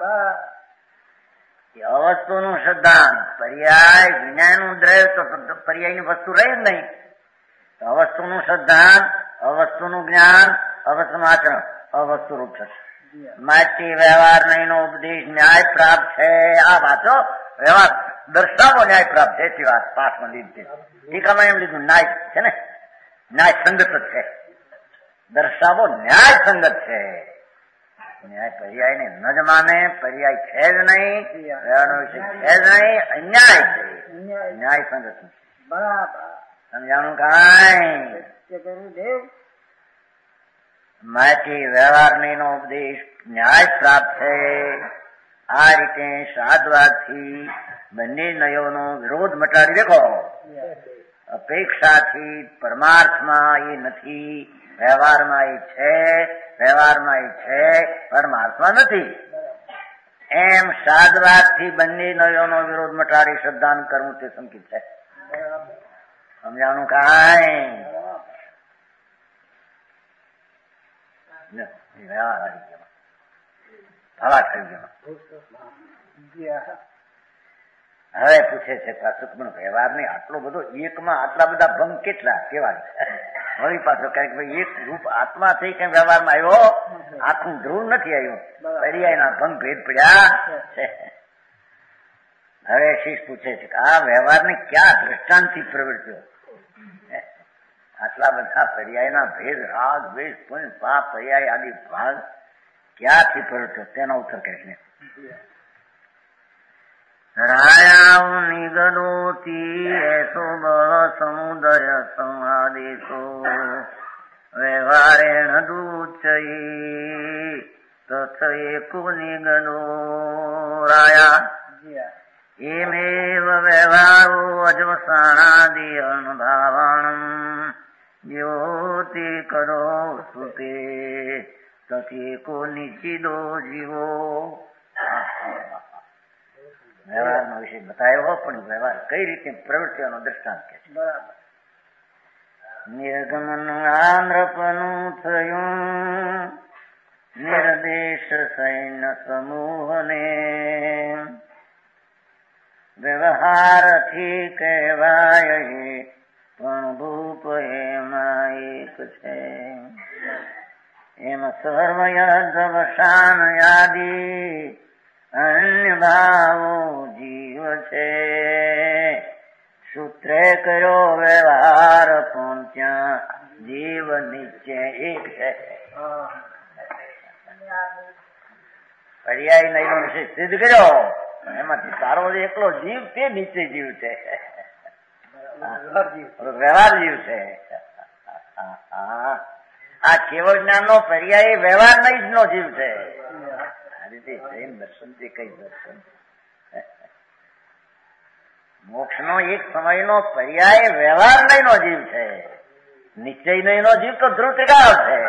અવસ્તુનું શ્રદ્ધાન, પર્યાય વિજ્ઞાનનું દ્રવ્ય તો પર્યાયની વસ્તુ રહી જ નહીં. અવસ્તુનું શ્રદ્ધાન, અવસ્તુનું જ્ઞાન, અવસ્તુનું આચરણ અવસ્તુ રૂપ થશે. માટી વ્યવહાર નહીં નો ઉપદેશ ન્યાય પ્રાપ્ત છે. આ વાતો વ્યવહાર દર્શાવો ન્યાય પ્રાપ્ત છે તે વાત પાઠમાં લીધી. ટીકામાં એમ લીધું ન્યાય છે ને, ન્યાય સંગત જ છે. દર્શાવો ન્યાય સંગત છે. ન્યાય પર્યાય ને ન જ માને, પર્યાય છે જ નહીં, વ્યવહારનો વિષય છે જ નહીં, અન્યાય છે. ન્યાય સંગત નથી. બરાબર. સમજાણું કાંઈ? માટી વ્યવહારની નો ઉપદેશ ન્યાય પ્રાપ્ત છે. આ રીતે સાધવાથી બંને નયોનો વિરોધ મટાડી દેખો. અપેક્ષાથી પરમાર્થમાં એ નથી, વ્યવહારમાં એ છે, વ્યવહારમાં એ છે, પરમાર્થમાં નથી. એમ સાધવાથી બંને નયોનો વિરોધ મટાડી શ્રદ્ધાન કરવું તે સંકિત છે. સમજાણું કાંઈ? હવે પૂછે છે સુખમણ વ્યવહાર ને આટલો બધો એકમાં આટલા બધા ભંગ કેટલા કેવા? વળી પાછો કઈક ભાઈ એક રૂપ આત્મા થઈ કે વ્યવહારમાં આવ્યો, આખું ધ્રુવ નથી આવ્યું. પર્યાયના ભંગ ભેદ પડ્યા છે. હવે શીશ પૂછે છે કે આ વ્યવહારની ક્યાં દ્રષ્ટાંતથી પ્રવૃત્તિઓ? આટલા બધા પર્યાયના ભેદ, રાગ, દ્વેષ, પુણ્ય, પાપ, પર્યાય આદિ ભાગ ક્યાંથી પ્રવૃત્તિઓ? તેનો ઉત્તર કહે છે રાયા નિગદોતી એસો બળ સમુદય સંહાદેશો વ્યવહારેણ દૂચયી તથયેકુ નિગદો રાયા એમેવ વ્યવહારો અજવસાણાદિ અનુભાવણમ જ્યોતિ કરો સુતે તથેકો નિશ્ચિદો જીવો. વ્યવહારનો વિષય બતાવ્યો, પણ વ્યવહાર કઈ રીતે પ્રવૃત્તિઓનો દ્રષ્ટાંત કે છે. નિર્ગમન આંધ્રપનું થયું નિર્દેશ સૈન્ય સમૂહને વ્યવહારથી કહેવાય પણ ભૂપ એમાં એક છે. એમ સર્વયદવસાન યાદી અન્ય ભાવો જીવ છે. સૂત્રે કયો વ્યવહાર પણ ત્યાં જીવ નિશ્ચય એક છે. પર્યાય નહીં નો વિષય સિદ્ધ કર્યો, એમાંથી સારો એકલો જીવ તે નિશ્ચય જીવ છે, વ્યવહાર જીવ છે. આ કેવળ જ્ઞાન નો પર્યાય વ્યવહાર નહીં નો જીવ છે. આ રીતે જૈન દર્શન થી કઈ દર્શન મોક્ષ નો એક સમય નો પર્યાય વ્યવહાર નહીં નો જીવ છે. નિશ્ચય નહીં નો જીવ તો ધ્રુવ ત્રિકાળ છે.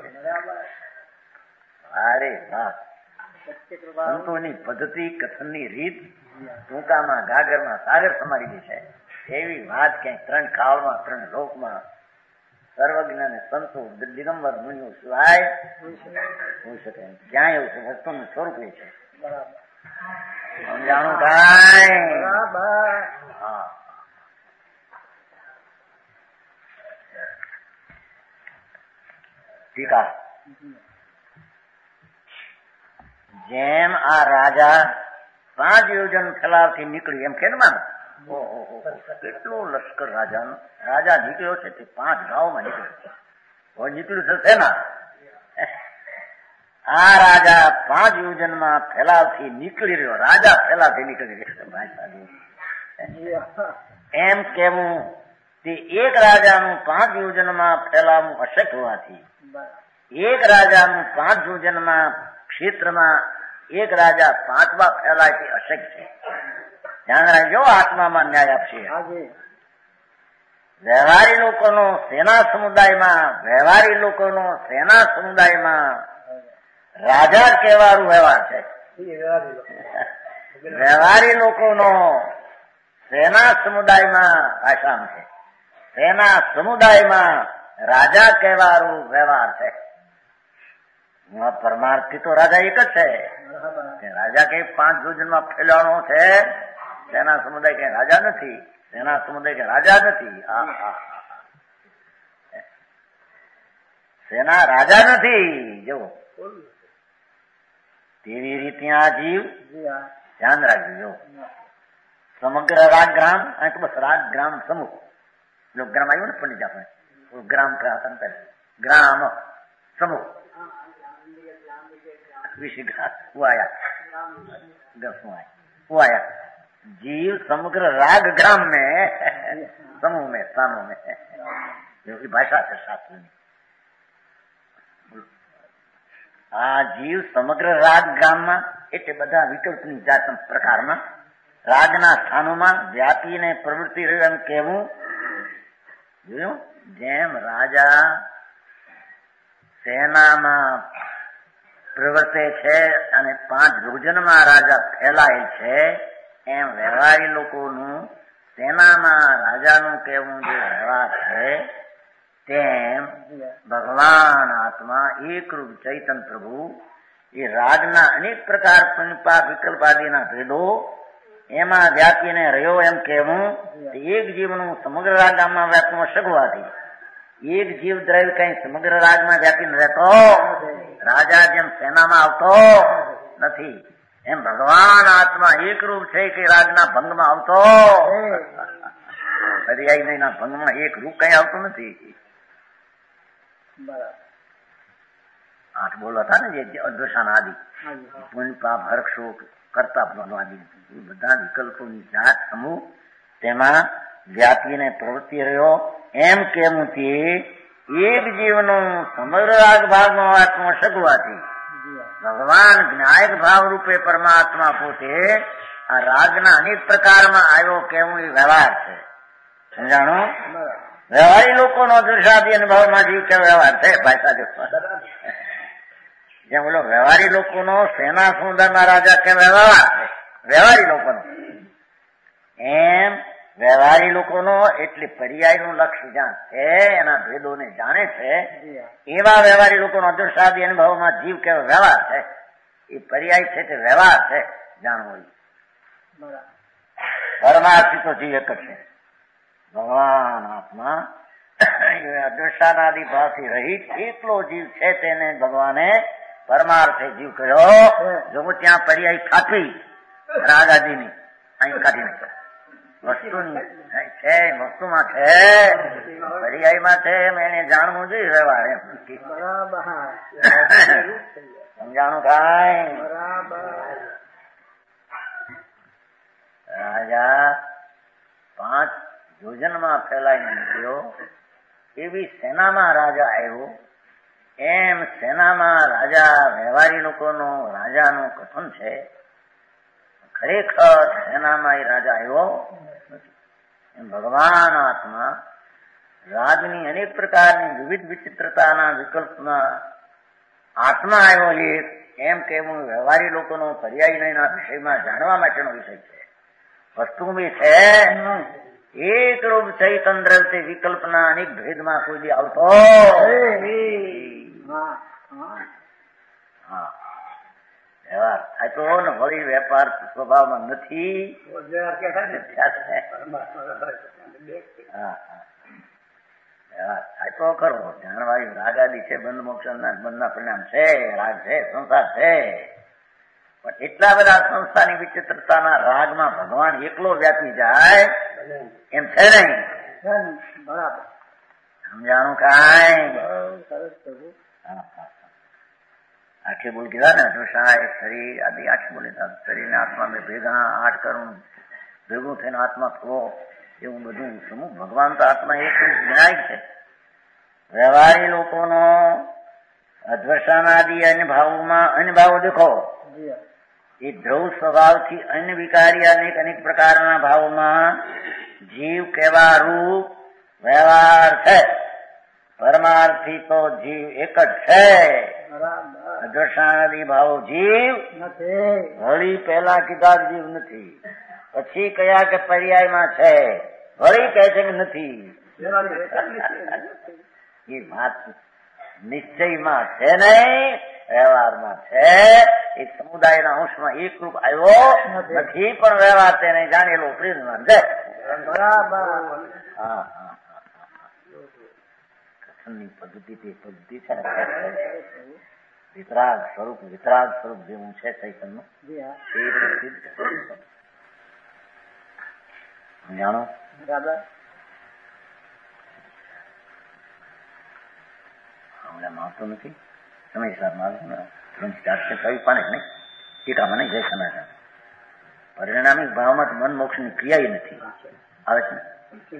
અરે વાહ, સંતોની પદ્ધતિ, કથનની રીત ટૂંકામાં ગાગરમાં સાગર સમારી દે છે. એવી વાત ક્યાંય ત્રણ કાળમાં ત્રણ લોકમાં સર્વજ્ઞ અને સંતો દિગંબર મુનિઓ સિવાય હોઈ શકે ક્યાંય એવું છે. વસ્તુનું સ્વરૂપ એ છે. સમજાણું કાંઈ? હા. ટીકા. જેમ આ રાજા પાંચ યોજન ફેલાવથી નીકળ્યું એમ કે માનો કેટલું લશ્કર રાજાનું રાજા નીકળ્યો છે તે પાંચ ગામમાં નીકળ્યો નીકળ્યું છે સેના. આ રાજા પાંચ યોજનમાં ફેલાવથી નીકળી રહ્યો. રાજા ફેલાવથી નીકળી રહ્યો એમ કેવું તે એક રાજાનું પાંચ યોજનમાં ફેલાવું અશક્ય હોવાથી એક રાજાનું પાંચ યોજનમાં ક્ષેત્રમાં એક રાજા પાંચમાં ફેલાય તે અશક્ય છે. ધ્યાન રાખજો, આત્મામાં ન્યાય આપશે. વ્યવહારી લોકોનો સેના સમુદાયમાં વ્યવહારી લોકોનો સેના સમુદાયમાં રાજા જ કહેવાનું વ્યવહાર છે. વ્યવહારી લોકોનો સેના સમુદાયમાં ભાષામાં છે. સેના સમુદાયમાં રાજા કહેવાનું વ્યવહાર છે. પરમાર્થી તો રાજા એક જ છે. રાજા કઈ પાંચ યોજનમાં ફેલાવાનો છે. સેના સમુદાય કઈ રાજા નથી. સેના સમુદાય કઈ રાજા નથી. સેના રાજા નથી. જો તેવી રીતે આ જીવ ધ્યાન રાખજો. સમગ્ર રાજગ્રામ તો બસ રાજગ્રામ સમૂહ જો ગ્રામ આવ્યું ને પંડિત આપણે ગ્રામ ગ્રામ સમૂહ विषय वो आया वो आया जीव समग्र राग ग्राम में समूह में स्थानों में जो कि भाषा है शास्त्र में आ जीव समग्र राग ग्राम में એટલે બધા વિકલ્પની જાત પ્રકારમાં રાગના સ્થાનોમાં વ્યાપીને પ્રવૃત્તિ રહ્યું એમ કહેવું જોયું. જેમ રાજા સેનામાં પ્રવર્તે છે અને પાંચ યોજનમાં રાજા ફેલાય છે એમ વ્યવહારી લોકોનું સેનામાં રાજાનું કહેવું જે વ્યવહાર છે તેમ ભગવાન આત્મા એકરૂપ ચૈતન પ્રભુ એ રાગના અનેક પ્રકાર પુણ્યપાપ વિકલ્પાદિના ભેદો એમાં વ્યાપીને રહ્યો એમ કહેવું. એક જીવનું સમગ્ર રાગમાં વ્યાપમાં શકવાથી એક જીવ દ્રવ્ય કઈ સમગ્ર રાજમાં વ્યાપીને રહેતો રાજા જેમ સેનામાં આવતો નથી એમ ભગવાન આત્મા એક રૂપ છે કે રાજના ભંગમાં આવતો પર્યાય ના ભંગમાં એક રૂપ કઈ આવતું નથી. આઠ બોલ હતા ને જે અદ્વસાન આદિ પુણ્ય પાપ હર્ષ શોક કરતા આદિ બધા વિકલ્પોની જાત સમૂહ તેમાં વ્યાપીને પ્રવૃત્તિ રહ્યો એમ કેવું તે એક જીવનું સમગ્ર રાગ ભાગમાં આત્મા શકવાથી ભગવાન જ્ઞાયક ભાવ રૂપે પરમાત્મા પોતે આ રાગના અનેક પ્રકારમાં આવ્યો કેવું એ વ્યવહાર છે. સમજાણું? વ્યવહારી લોકોનો દુર્શાદી અનુભવમાં જીવ કે વ્યવહાર છે. ભાષા જો જેમ બોલો વ્યવહારી લોકોનો સેના સમુદાયમાં રાજા કે વ્યવહાર છે વ્યવહારી લોકોનો એમ વ્યવહારી લોકોનો એટલે પર્યાયનું લક્ષ્ય જ્યાં છે એના ભેદોને જાણે છે એવા વ્યવહારી લોકોનો અદૃશ્યાદી અનુભવમાં જીવ કેવો વ્યવહાર છે એ પર્યાય છે તે વ્યવહાર છે જાણવો. પરમાર્થી તો જીવ એક જ છે. ભગવાન આત્મા અદૃશ્યાનાદિ ભાવથી રહિત એટલો જીવ છે તેને ભગવાને પરમાર્થે જીવ કહ્યો. જો ત્યાં પર્યાય થાપી રાગાદીની અહીં કાઢી નાખ્યો. વસ્તુની છે વસ્તુમાં છે પર્યાયમાં છે એને જાણવું જોઈએ વ્યવહાર એમ સમજાણું કાંઈ. રાજા પાંચ યોજનમાં ફેલાઈને નીકળ્યો એવી સેનામાં રાજા આવ્યો એમ સેનામાં રાજા વ્યવહારી લોકોનો રાજાનું કથન છે. ખરેખર સેનામાં એ રાજા આવ્યો એમ ભગવાન આત્મા રાજની અનેક પ્રકારની વિવિધ વિચિત્રતાના વિકલ્પમાં આત્મા આવ્યો એ એમ કેવું વ્યવહારી લોકોનો પર્યાયના વિષયમાં જાણવા માટેનો વિષય છે. વસ્તુ બી છે એક રૂપ ચૈતન્ય તે વિકલ્પના અનેક ભેદમાં કોઈ દી આવતો હા વ્યવહાર થાય તો ને વળી વેપાર સ્વભાવમાં નથી. થાય તો કરો જાણવાળી રાગાદી છે બંધ મોક્ષ બંધના પરિણામ છે રાગ છે સંસાર છે પણ એટલા બધા સંસ્થાની વિચિત્રતાના રાગમાં ભગવાન એકલો વ્યાપી જાય એમ છે નહીં. બરાબર સમજાણું કાંઈ. આંખે બોલ કીધા ને દુષાય શરીર આદિ આંખે બોલી શરીરને આત્મા મેં ભેગા આઠ કરું ભેગું થઈને આત્મા થવો એવું બધું સમૂહ. ભગવાન તો આત્મા એક વિનાયક છે. વ્યવહારી લોકોનો અધ્વસાનાદિ અનુભાવમાં અનુભાવો દેખો એ ધ્રુવ સ્વભાવથી અન્ય વિકારી અનેક અનેક પ્રકારના ભાવોમાં જીવ કેવા રૂપ વ્યવહાર છે. પરમાર્થી તો જીવ એક જ છે. અધ્વસાનાદિ ભાવો જીવ વળી પહેલા કીધા જીવ નથી પછી કયા કે પર્યાયમાં છે વળી કહે છે કે નથી. એ વાત નિશ્ચયમાં છે નહીં વ્યવહારમાં છે. એક સમુદાયના અંશમાં એક રૂપ આવ્યો નથી પણ વ્યવહાર તેને જાણેલો પ્રેરણા છે. બરાબર હા હા કથનની પદ્ધતિ તે પદ્ધતિ છે ને વિતરાગ સ્વરૂપ વિતરાગ સ્વરૂપ જેવું છે ચૈતન્ય એ જાણો. બરાબર હમણાં માવતો નથી સમય હિસાબમાં કવિ પાને નહીં ટીકામાં નહીં જય સમાચાર પરિણામિક ભાવમાં તો મન મોક્ષ ની ક્રિયા નથી આવે છે ને.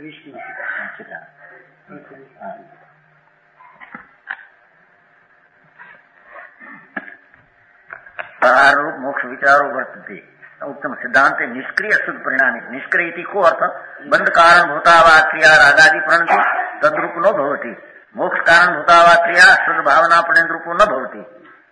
रूप मोक्ष विचारो वर्तते उत्तम सिद्धांत निष्क्रिय शुद्ध परिणामिक. निष्क्रिय को अर्थ बंध कारण भूतावा क्रिया रागादि प्रणति तद्रूप न भवति. मोक्ष कारण भूतावा क्रिया शुद्ध भावना प्रणत रूपो न भवति.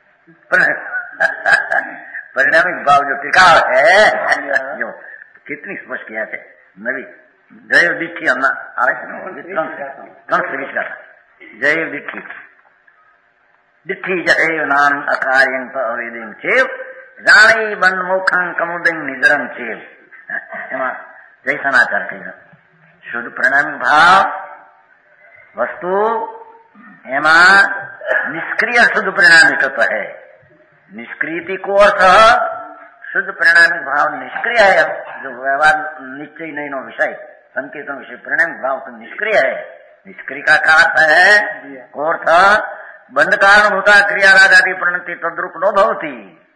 परिणामिक भाव जो टिकाव है जो कितनी स्पष्ट किया है नवी जैव दिठी हमना आवे कंस विचार जैव दिठी दिठी जैव नाम अकार्यं अवेदिं चेव जाणी बंध मोखं कमुदिं निजरं चेव. એમાં જય સનાચાર કહ્યું શુદ્ધ પરિણામિક ભાવ वस्तु એમાં निष्क्रिय शुद्ध परिणामी तत्व है. निष्क्रियति को अर्थ शुद्ध परिणामिक भाव निष्क्रिय है जो व्यवहार निश्चय नहीं नो विषय संकेतन विषय परिणामिक भाव तो निष्क्रिय है. निष्क्रिय का अर्थ है को अर्थ बंध कारण होता क्रिया रागादि प्रणति तद्रूप नो भवती.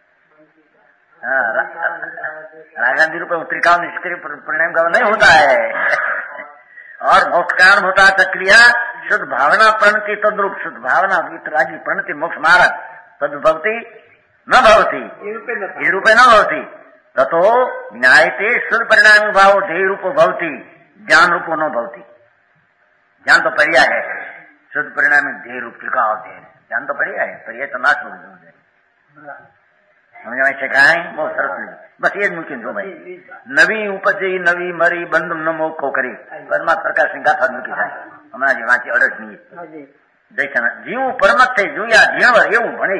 रागादि रूप उत्तरिका निष्क्रिय परिणाम का नहीं होता है. और मोक्ष कारण होता क्रिया शुद्ध भावना प्रणति तद्रूप शुद्ध भावना वितरागी प्रणति मोक्ष मार्ग तद्भवती न भवती ये रूपे न भवती. ततो ज्ञायते शुद्ध परिणाम भाव ध्येय रूपो भवती ज्ञान रूपो न भवती. ज्ञान तो पर्याय है शुद्ध परिणाम ध्येय रूप टिका होते हैं. ज्ञान तो पर्याय है पर्याय तो नाश हो जाए સમજાય છે કાંઈ? બહુ સરસ લીધું. બસ એ જ મૂકીને જો ભાઈ. નવી ઉપજી નવી મરી બંધ ન મોકો કરી પરમાત્મા પ્રકાશની ગાથા મૂકી થાય. હમણાં જે વાંચી અડસ નહીં દેખાના જીવું પરમત થઈ જોયા જીણવર એવું ભણે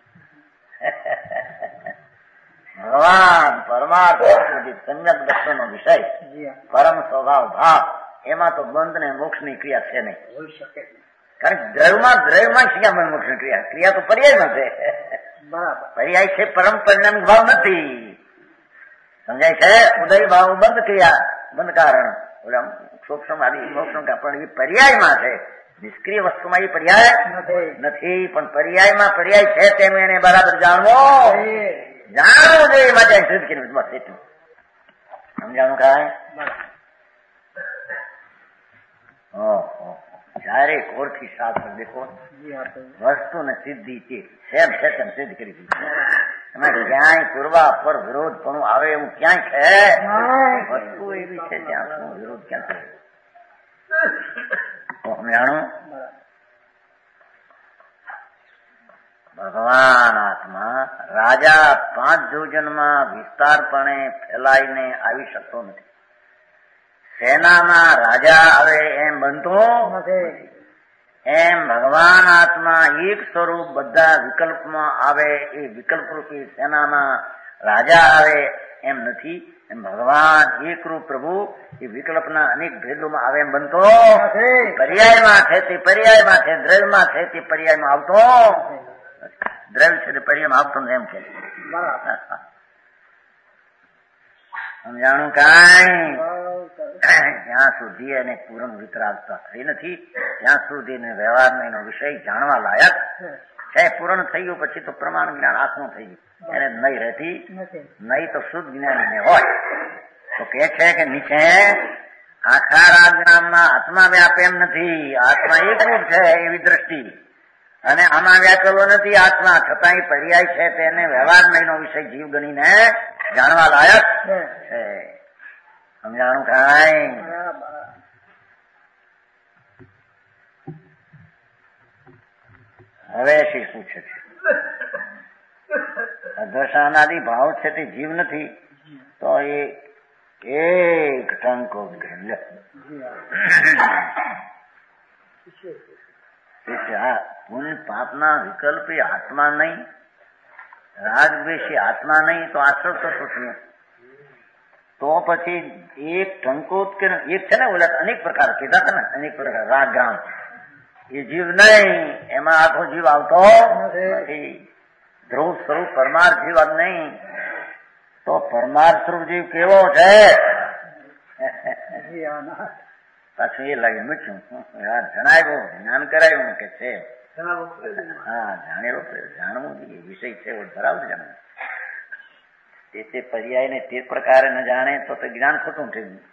ભગવાન પરમાર્થ સમ્યક દર્શનનો વિષય પરમ સ્વભાવ ભાવ એમાં તો બંધ ને મોક્ષ ની ક્રિયા છે નહીં. કારણ કે દ્રવ્યમાં દ્રવ્યમાં ક્રિયા મોક્ષ ની ક્રિયા ક્રિયા તો પર્યાયમાં છે. પર્યાય છે પરમ પરિણામ ભાવ નથી. સમજાય છે? ઉદય ભાવ બંધ ક્રિયા બંધ કારણ સૂક્ષ્મ આદિ મોક્ષ પણ એ પર્યાયમાં છે. નિષ્ક્રિય વસ્તુમાં એ પર્યાય નથી. પણ પર્યાયમાં પર્યાય છે તેમ એને બરાબર જાણવો જાણવું જોઈએ. માટે સિદ્ધ કર્યું બસ એટલું સમજાણું કાંઈ? જયારે કોરથી શાસ્ત્ર દેખો વસ્તુ ને સિદ્ધિ છે સેમ છે તેમ સિદ્ધ કરી દીધી. એમાં ક્યાંય પૂર્વા પર વિરોધ પણ આવે એવું ક્યાંય છે? વસ્તુ એવી છે ત્યાં શું વિરોધ ક્યાં છે? સમજાણું? ભગવાન આત્મા રાજા પાંચ જોજનમાં વિસ્તારપણે ફેલાઈને આવી શકતો નથી. સેનામાં રાજા આવે એમ બનતું નથી. એમ ભગવાન આત્મા એક સ્વરૂપ બધા વિકલ્પમાં આવે એ વિકલ્પ રૂપી સેનામાં રાજા આવે એમ નથી. એમ ભગવાન એકરૂપ પ્રભુ એ વિકલ્પના અનેક ભેદોમાં આવે એમ બનતો પર્યાયમાં છે તે પર્યાયમાં છે દ્રવ્યમાં છે તે પર્યાયમાં આવતો દ્રવ્ય છે તે પર્યાયમાં આવતો એમ છે. સમજાણું કાંઈ? જ્યાં સુધી એને પૂર્ણ વિતરાગતા થઈ નથી ત્યાં સુધી એને વ્યવહારનો એનો વિષય જાણવા લાયક છે. પૂર્ણ થઈ ગયું પછી તો પ્રમાણ જ્ઞાન આત્મા થઈ ગયું. એને નહીં રહેતી નહીં તો શુદ્ધ જ્ઞાની હોય તો કે છે કે નીચે આખા રાજ્યમાં આત્મા વ્યાપે એમ નથી. આત્મા એકરૂપ છે એવી દ્રષ્ટિ અને આમાં વ્યાપેલો નથી આત્મા છતાંય પર્યાય છે તેને વ્યવહાર નહીંનો વિષય જીવ ગણીને જાણવા લાયક છે. સમજાણું કાંઈ? હવે શ્રી પૂછે છે અધર્ષાનાદિ ભાવ છે તે જીવ નથી તો એ એક ટંકો પુણ્ય પાપના વિકલ્પ એ આત્મા નહીં, રાગ દ્વેષી આત્મા નહીં તો આશ્રવ તો શું? તો પછી એક ટંકોત કે એક છે ને ઓલા અનેક પ્રકાર કીધા હતા ને અનેક પ્રકાર રાગ ગ્રામ એ જીવ નહીં. એમાં આખો જીવ આવતો નથી. ધ્રુવ સ્વરૂપ પરમાર્થ જીવ આમ નહીં તો પરમાર્થ સ્વરૂપ જીવ કેવો છે? પાછું એ લાગે મીઠું જણાવ્યું જ્ઞાન કરાયું કે છે. હા જાણેલો જાણવું જોઈએ વિષય છે ધરાવ જાણે તે તે પર્યાય ને તે પ્રકારે ન જાણે તો તે જ્ઞાન ખોટું થઈ ગયું.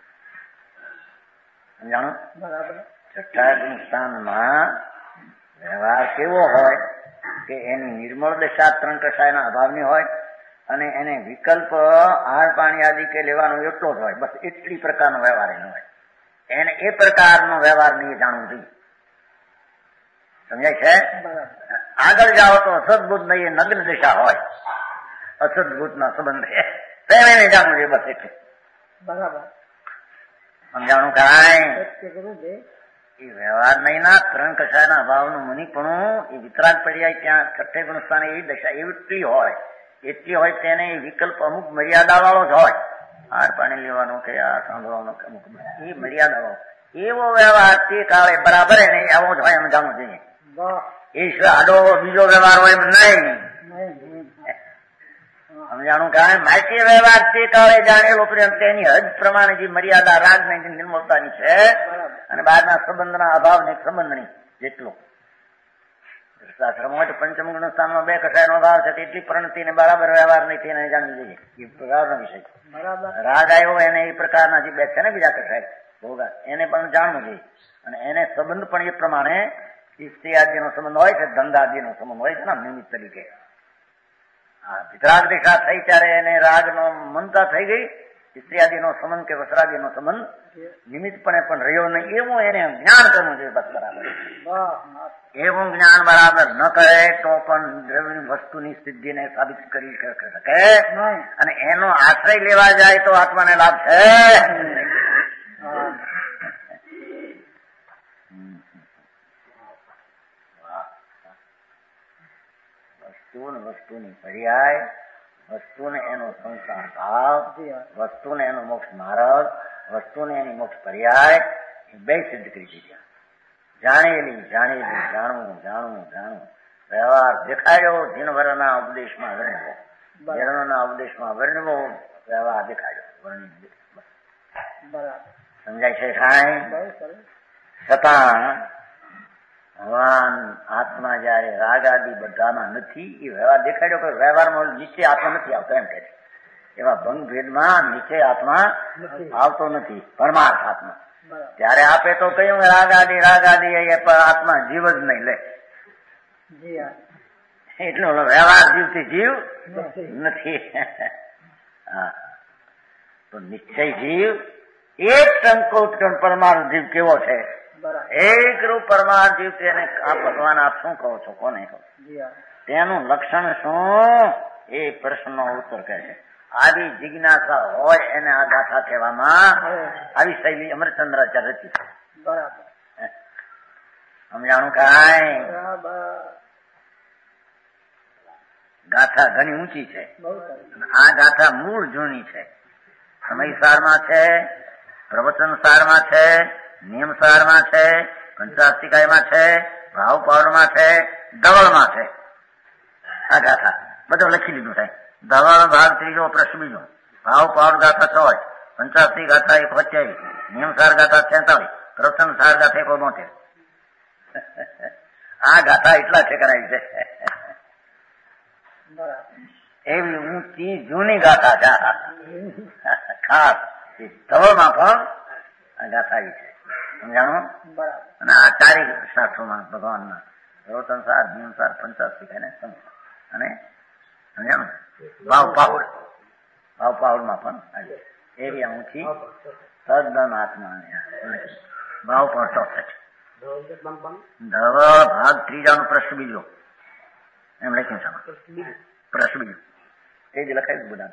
જાણો છઠ્ઠા સ્થાનમાં વ્યવહાર કેવો હોય કે એની નિર્મળ દશા ત્રણ કસાયના અભાવની હોય અને એને વિકલ્પ આહાર પાણી આદિ કે લેવાનો એટલો જ હોય. બસ એટલી પ્રકારનો વ્યવહાર એનો હોય. એને એ પ્રકારનો વ્યવહાર નહીં જાણવું જોઈએ. સમજાય છે? આગળ જાઓ તો અસદભૂત નહીં નગ્ન દિશા હોય અસદભૂત ના સંબંધ એને જાણવું જોઈએ. બસ એટલે બરાબર સમજાણું કાંઈ? એ વ્યવહાર નહીં ના ત્રણ કસાયના અભાવનું મનીપણું એ વિતરાગ પર્યાય ત્યાં છઠ્ઠે ગુણ સ્થાને એવી દશા એટલી હોય એટલી હોય તેને એ વિકલ્પ અમુક મર્યાદા વાળો જ હોય. હાર પાણી લેવાનો કે આ સાંભળવાનો અમુક એ મર્યાદા વાળો એવો વ્યવહાર તે કાળે બરાબર એને આવો જ હોય એમ જાણવું જોઈએ. એ આડો બીજો વ્યવહાર હોય એમ નહીં. સમજાણું કારણ માહિતી વ્યવહાર તે કાળે જાણેલો તેની હદ પ્રમાણે જે મર્યાદા રાગ ની નિર્મળતાની છે અને બહારના સંબંધના અભાવની સંબંધની જેટલો શાસ્ત્રમાં હોય તો પંચમ ગુણ સ્થાનમાં બે કસાયનો અભાવ છે એટલી પ્રણતિ બરાબર વ્યવહાર નહીં તેને જાણવું જોઈએ. એ પ્રકારનો વિષય રાગ આવ્યો એને એ પ્રકારના જે બે છે ને બીજા કસાય ભોગા એને પણ જાણવું જોઈએ અને એને સંબંધ પણ એ પ્રમાણે સ્ત્રી આદિનો સંબંધ હોય છે ધંધા આદિનો સંબંધ હોય છે ને નિમિત્ત તરીકે. હા વિતરાગ દિશા થઈ ત્યારે એને રાગ નો મનતા થઈ ગઈ સ્ત્રીયાદિનો સંબંધ કે વસ્ત્રાદિનો સંબંધ નિમિત્તપણે પણ રહ્યો નહીં, એવું એને જ્ઞાન કરવું જોઈએ. બસ બરાબર. એવું જ્ઞાન બરાબર ન કરે તો પણ દ્રવ્ય વસ્તુની સિદ્ધિને સાબિત કરી શકે, અને એનો આશ્રય લેવા જાય તો આત્માને લાભ છે. વસ્તુ વસ્તુની પર્યાય, વસ્તુને એનો સંસાર ભાવ, વસ્તુને એનો મોક્ષ માર્ગ, વસ્તુને એની મોક્ષ પર્યાય, એ બે સિદ્ધ કરી દીધા. જાણેલી જાણેલી જાણવું જાણવું જાણવું વ્યવહાર દેખાડ્યો, જીનવરના ઉપદેશમાં વર્ણવો, જીર્ણના ઉપદેશમાં વર્ણવો, વ્યવહાર દેખાડ્યો, વર્ણિ. સમજાય છે સાહેબ? છતાં ભગવાન આત્મા જયારે રાગ આદિ બધામાં નથી, એ વ્યવહાર દેખાડ્યો કે વ્યવહારમાં નીચે આત્મા નથી આવતો એમ કે છે. એવા ભંગ ભેદમાં નીચે આત્મા આવતો નથી, પરમાર્થ આત્મા. ત્યારે આપે તો કહ્યું રાગ આદિ રાગ આદિ એ પર આત્મા જીવ જ નહીં લે, એટલો વ્યવહાર જીવથી જીવ નથી. હા, તો નિશ્ચય જીવ એક ટંકોટણ પરમાર્થ જીવ કેવો છે? એક રૂપ પરમાર્થ જીવ. તેને આ ભગવાન આપ શું કહો છો, કોને કહો? તેનું લક્ષણ શું? એ પ્રશ્નનો ઉત્તર કહે છે. આવી જિજ્ઞાસા હોય એને આ ગાથા કહેવામાં આવી શૈલી અમરચંદ્રાચાર્ય રચી છે. બરાબર. સમજાણું કાંઈ? ગાથા ઘણી ઊંચી છે. આ ગાથા મૂળ જૂની છે. સમયસારમાં છે, પ્રવચન સારમાં છે, નિયમ સારમાં છે, પંચાસ્તિકાયમાં છે, ભાવ પાવડમાં છે, ધવળમાં છે. આ ગાથા બધું લખી લીધું છે. ધવળ ભાગ ત્રીજો, પ્રશ્ન બીજો, ભાવ પાવડ ગાથા ચોવીસ, પંચાસ્તી ગાથા એક સત્યાવીસ, નિયમ સાર ગાથા છેતાલીસ, પ્રવચન સાર ગાથા એક બોતેર. આ ગાથા એટલા છે કરાવી છે. એવી ઊંચી જૂની ગાથા છે. ખાસ ધવળમાં પણ આ ગાથા આવી છે. સમજાણું? અને આ ચારેય શાસ્ત્રોમાં ભગવાનના પ્રવચન સાર, નિયમ સાર, પંચાસ્તિક અને અને સમજાણું ભાવ પાવડ, ભાવ પાવડમાં પણ આવી એવી ઊંચી તદ્દન આત્મા ભાવ પણ ચોસઠ. ધવળ ભાગ ત્રીજાનો પ્રશ્ન બીજો એમ લખ્યું છે. પ્રશ્ન બીજો એ જ લખાયું બધા.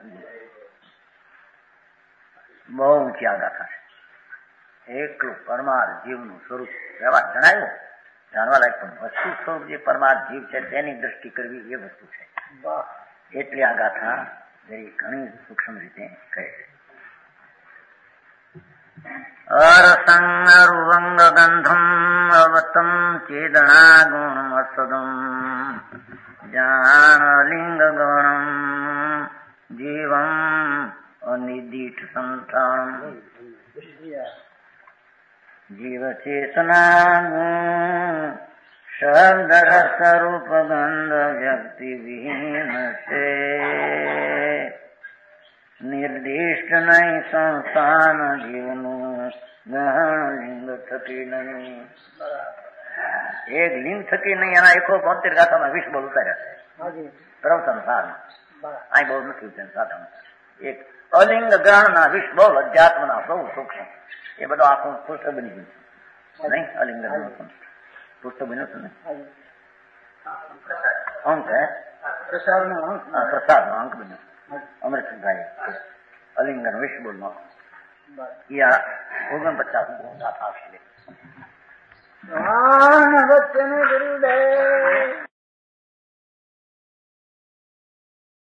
બહુ ઊંચી આ ગાથા છે. એકલું પરમાર્થ જીવનું સ્વરૂપ વ્યવહાર જણાવ્યું, જાણવા લાયક પણ વસ્તુ સ્વરૂપ જે પરમાર્થ જીવ છે તેની દ્રષ્ટિ કરવી એ વસ્તુ છે. એટલે આ ગાથા ઘણી સૂક્ષ્મ રીતે કહે છે. અરસંગરુવંગ ગંધમ અવતમ ચેદના ગુણમ અસદમ જાણલિંગ ગણમ જીવમ અનિદીઠ સંથાણમ જીવ ચેતના શબ્દ સ્વરૂપ ગંધ વ્યક્તિ વિહીન છે, નિર્દિષ્ટ નહીં સંસ્થાન જીવનું ગહન લિંગ થકી નહીં. એક લિંગ થકી નહીં. એના એકો બોતેર ગાથામાં વીસ બોલ ઉતાર્યા છે પ્રવચન સારમાં. અહીં બહુ નથી ઉતાર્યા સાધન. એક અલિંગ ગ્રહણ ના વીસ બોલ અધ્યાત્મના બહુ સૂક્ષ્મ. એ બધો આખું પુસ્તક બની ગયું છે નહીં? અલિંગ પુસ્તક બન્યું છે ને? અંક હે પ્રસાદ નો અંક પ્રસાદ નો અંક બન્યો અમૃતભાઈ અલિંગન વીસ બોલ નો. ઓગણપચાસ ગાથા આવશે. વચન ગુરુદેવ